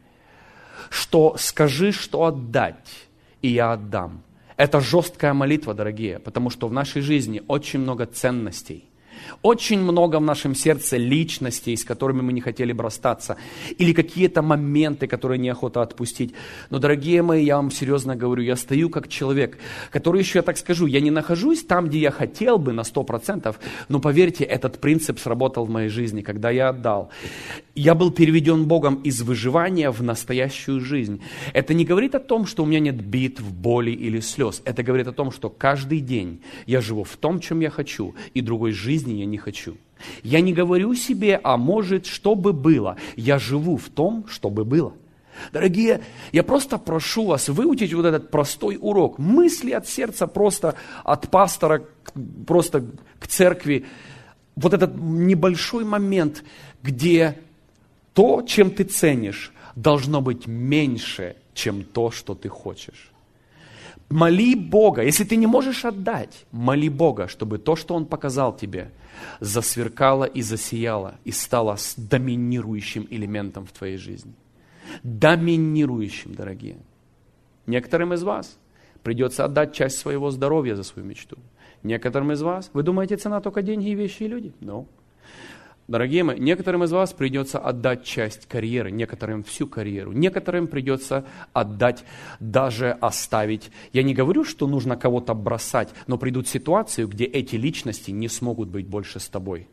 что скажи, что отдать, и я отдам. Это жесткая молитва, дорогие, потому что в нашей жизни очень много ценностей. Очень много в нашем сердце личностей, с которыми мы не хотели бы расстаться. Или какие-то моменты, которые неохота отпустить. Но, дорогие мои, я вам серьезно говорю, я стою как человек, который еще, я так скажу, я не нахожусь там, где я хотел бы на сто процентов, но поверьте, этот принцип сработал в моей жизни, когда я отдал. Я был переведен Богом из выживания в настоящую жизнь. Это не говорит о том, что у меня нет битв, боли или слез. Это говорит о том, что каждый день я живу в том, чем я хочу, и другой жизни я не хочу. Я не говорю себе, а может, что бы было. Я живу в том, что бы было. Дорогие, я просто прошу вас выучить вот этот простой урок. Мысли от сердца просто от пастора, просто к церкви. Вот этот небольшой момент, где то, чем ты ценишь, должно быть меньше, чем то, что ты хочешь. Моли Бога, если ты не можешь отдать, моли Бога, чтобы то, что Он показал тебе, засверкало и засияло, и стало доминирующим элементом в твоей жизни. Доминирующим, дорогие. Некоторым из вас придется отдать часть своего здоровья за свою мечту. Некоторым из вас, вы думаете, цена только деньги, вещи и люди? No. Дорогие мои, некоторым из вас придется отдать часть карьеры, некоторым всю карьеру, некоторым придется отдать, даже оставить. Я не говорю, что нужно кого-то бросать, но придут ситуации, где эти личности не смогут быть больше с тобой.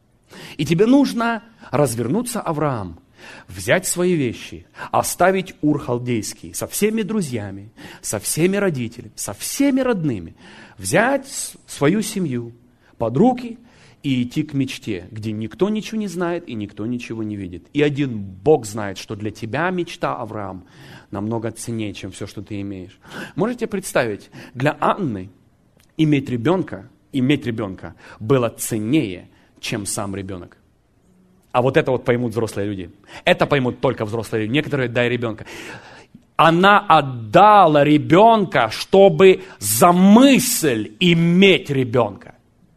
И тебе нужно развернуться, Авраам, взять свои вещи, оставить Ур халдейский со всеми друзьями, со всеми родителями, со всеми родными, взять свою семью под руки и идти к мечте, где никто ничего не знает и никто ничего не видит. И один Бог знает, что для тебя мечта, Авраам, намного ценнее, чем все, что ты имеешь. Можете представить, для Анны иметь ребенка, иметь ребенка было ценнее, чем сам ребенок. А вот это вот поймут взрослые люди. Это поймут только взрослые люди. Некоторые дай ребенка. Она отдала ребенка, чтобы за мысль иметь ребенка.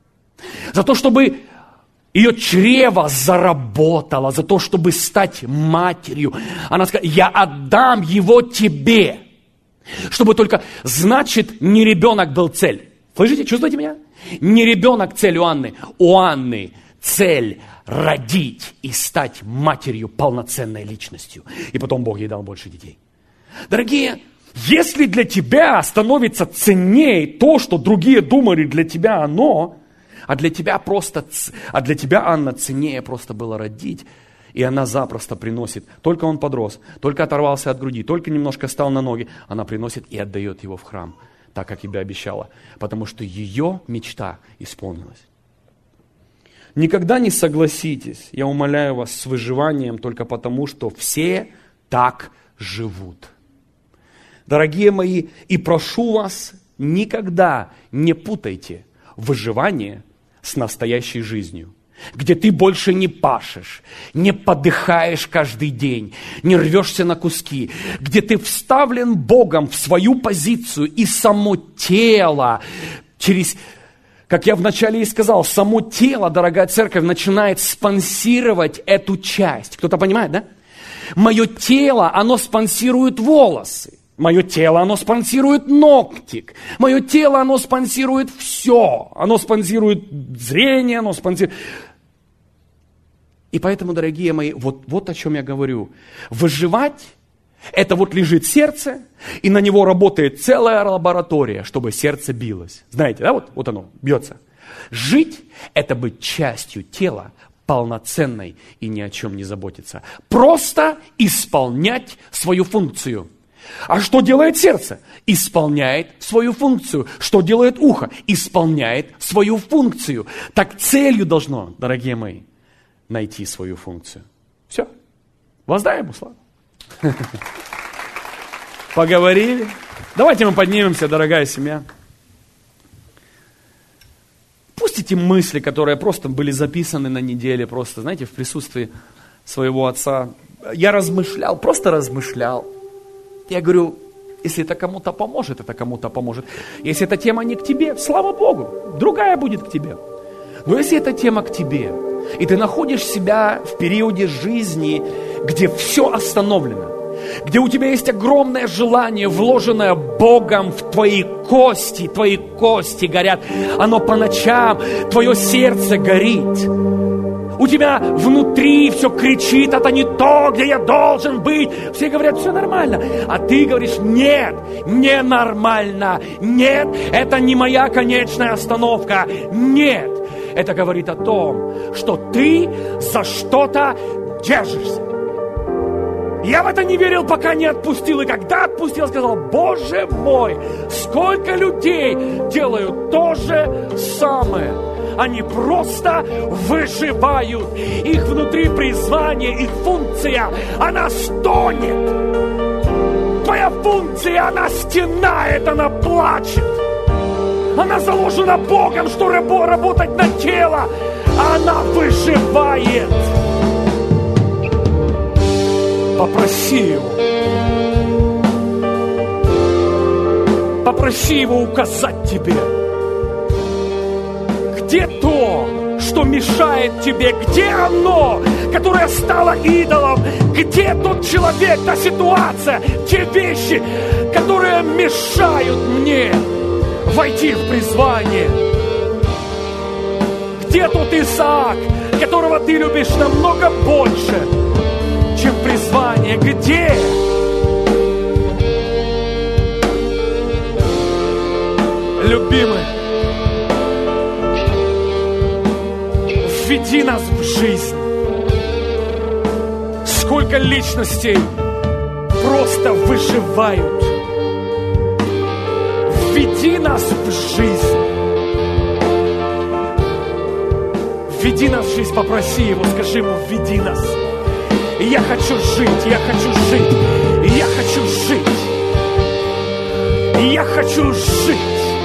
За то, чтобы ее чрево заработало, за то, чтобы стать матерью. Она сказала: я отдам его тебе. Чтобы только, значит, не ребенок был цель. Слышите, чувствуете меня? Не ребенок цель у Анны. У Анны цель родить и стать матерью, полноценной личностью. И потом Бог ей дал больше детей. Дорогие, если для тебя становится ценнее то, что другие думали для тебя оно, а для тебя просто, а для тебя, Анна, ценнее просто было родить, и она запросто приносит, только он подрос, только оторвался от груди, только немножко стал на ноги, она приносит и отдает его в храм, так, как тебе обещала, потому что ее мечта исполнилась. Никогда не согласитесь, я умоляю вас, с выживанием только потому, что все так живут. Дорогие мои, и прошу вас, никогда не путайте выживание с настоящей жизнью, где ты больше не пашешь, не подыхаешь каждый день, не рвешься на куски, где ты вставлен Богом в свою позицию, и само тело через... Как я вначале и сказал, само тело, дорогая церковь, начинает спонсировать эту часть. Кто-то понимает, да? Мое тело, оно спонсирует волосы. Мое тело, оно спонсирует ногтик. Мое тело, оно спонсирует все. Оно спонсирует зрение, оно спонсирует... И поэтому, дорогие мои, вот, вот о чем я говорю. Выживать – это вот лежит сердце, и на него работает целая лаборатория, чтобы сердце билось. Знаете, да, вот, вот оно бьется. Жить – это быть частью тела, полноценной и ни о чем не заботиться. Просто исполнять свою функцию. А что делает сердце? Исполняет свою функцию. Что делает ухо? Исполняет свою функцию. Так целью должно, дорогие мои, найти свою функцию. Все. Воздай ему славу. Поговорили. Давайте мы поднимемся, дорогая семья. Пусть эти мысли, которые просто были записаны на неделе, просто, знаете, в присутствии своего отца, я размышлял, просто размышлял. Я говорю, если это кому-то поможет, это кому-то поможет. Если эта тема не к тебе, слава Богу, другая будет к тебе. Но если эта тема к тебе, и ты находишь себя в периоде жизни, где все остановлено, где у тебя есть огромное желание, вложенное Богом в твои кости, твои кости горят, оно по ночам, твое сердце горит. У тебя внутри все кричит, это не то, где я должен быть. Все говорят, все нормально. А ты говоришь, нет, ненормально. Нет, это не моя конечная остановка. Нет, это говорит о том, что ты за что-то держишься. Я в это не верил, пока не отпустил. И когда отпустил, сказал, Боже мой, сколько людей делают то же самое. Они просто выживают. Их внутри призвание, их функция, она стонет. Твоя функция, она стенает, она плачет. Она заложена Богом, что работать на тело. Она выживает. Попроси его. Попроси его указать тебе. Где то, что мешает тебе? Где оно, которое стало идолом? Где тот человек, та ситуация, те вещи, которые мешают мне войти в призвание? Где тот Исаак, которого ты любишь намного больше, чем призвание? Где? Любимый, введи нас в жизнь. Сколько личностей просто выживают. Введи нас в жизнь. Введи нас в жизнь, попроси его, скажи ему, введи нас. И я хочу жить, я хочу жить, и я хочу жить, и я хочу жить.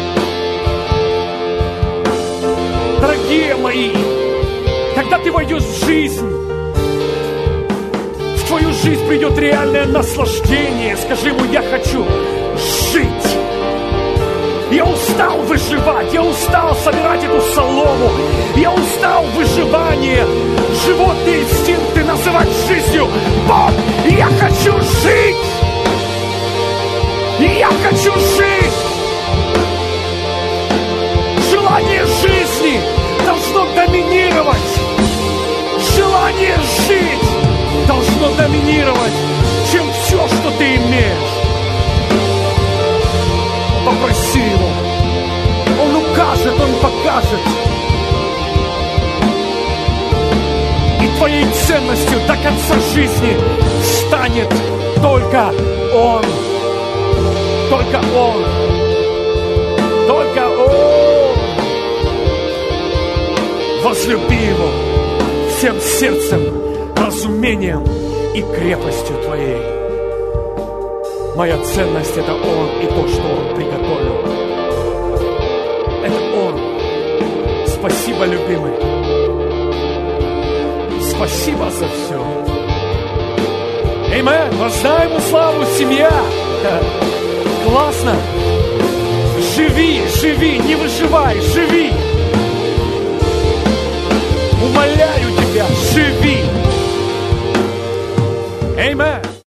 Дорогие мои, когда ты войдешь в жизнь, в твою жизнь придет реальное наслаждение. Скажи ему, я хочу жить. Я устал выживать, я устал собирать эту солому, я устал выживание, животные инстинкты называть жизнью. Бог, я хочу жить! Я хочу жить! Желание жизни должно доминировать. Желание жить должно доминировать, чем все, что ты имеешь. Попроси его. Он укажет, он покажет. И твоей ценностью до конца жизни станет только Он. Только Он. Только Он. Возлюби его всем сердцем, разумением и крепостью твоей. Моя ценность — это Он и то, что Он приготовил. Это Он. Спасибо, любимый. Спасибо за все. Аминь. Воздай ему славу, семья. Классно. Живи, живи, не выживай, живи. Умоляю тебя, живи. Аминь.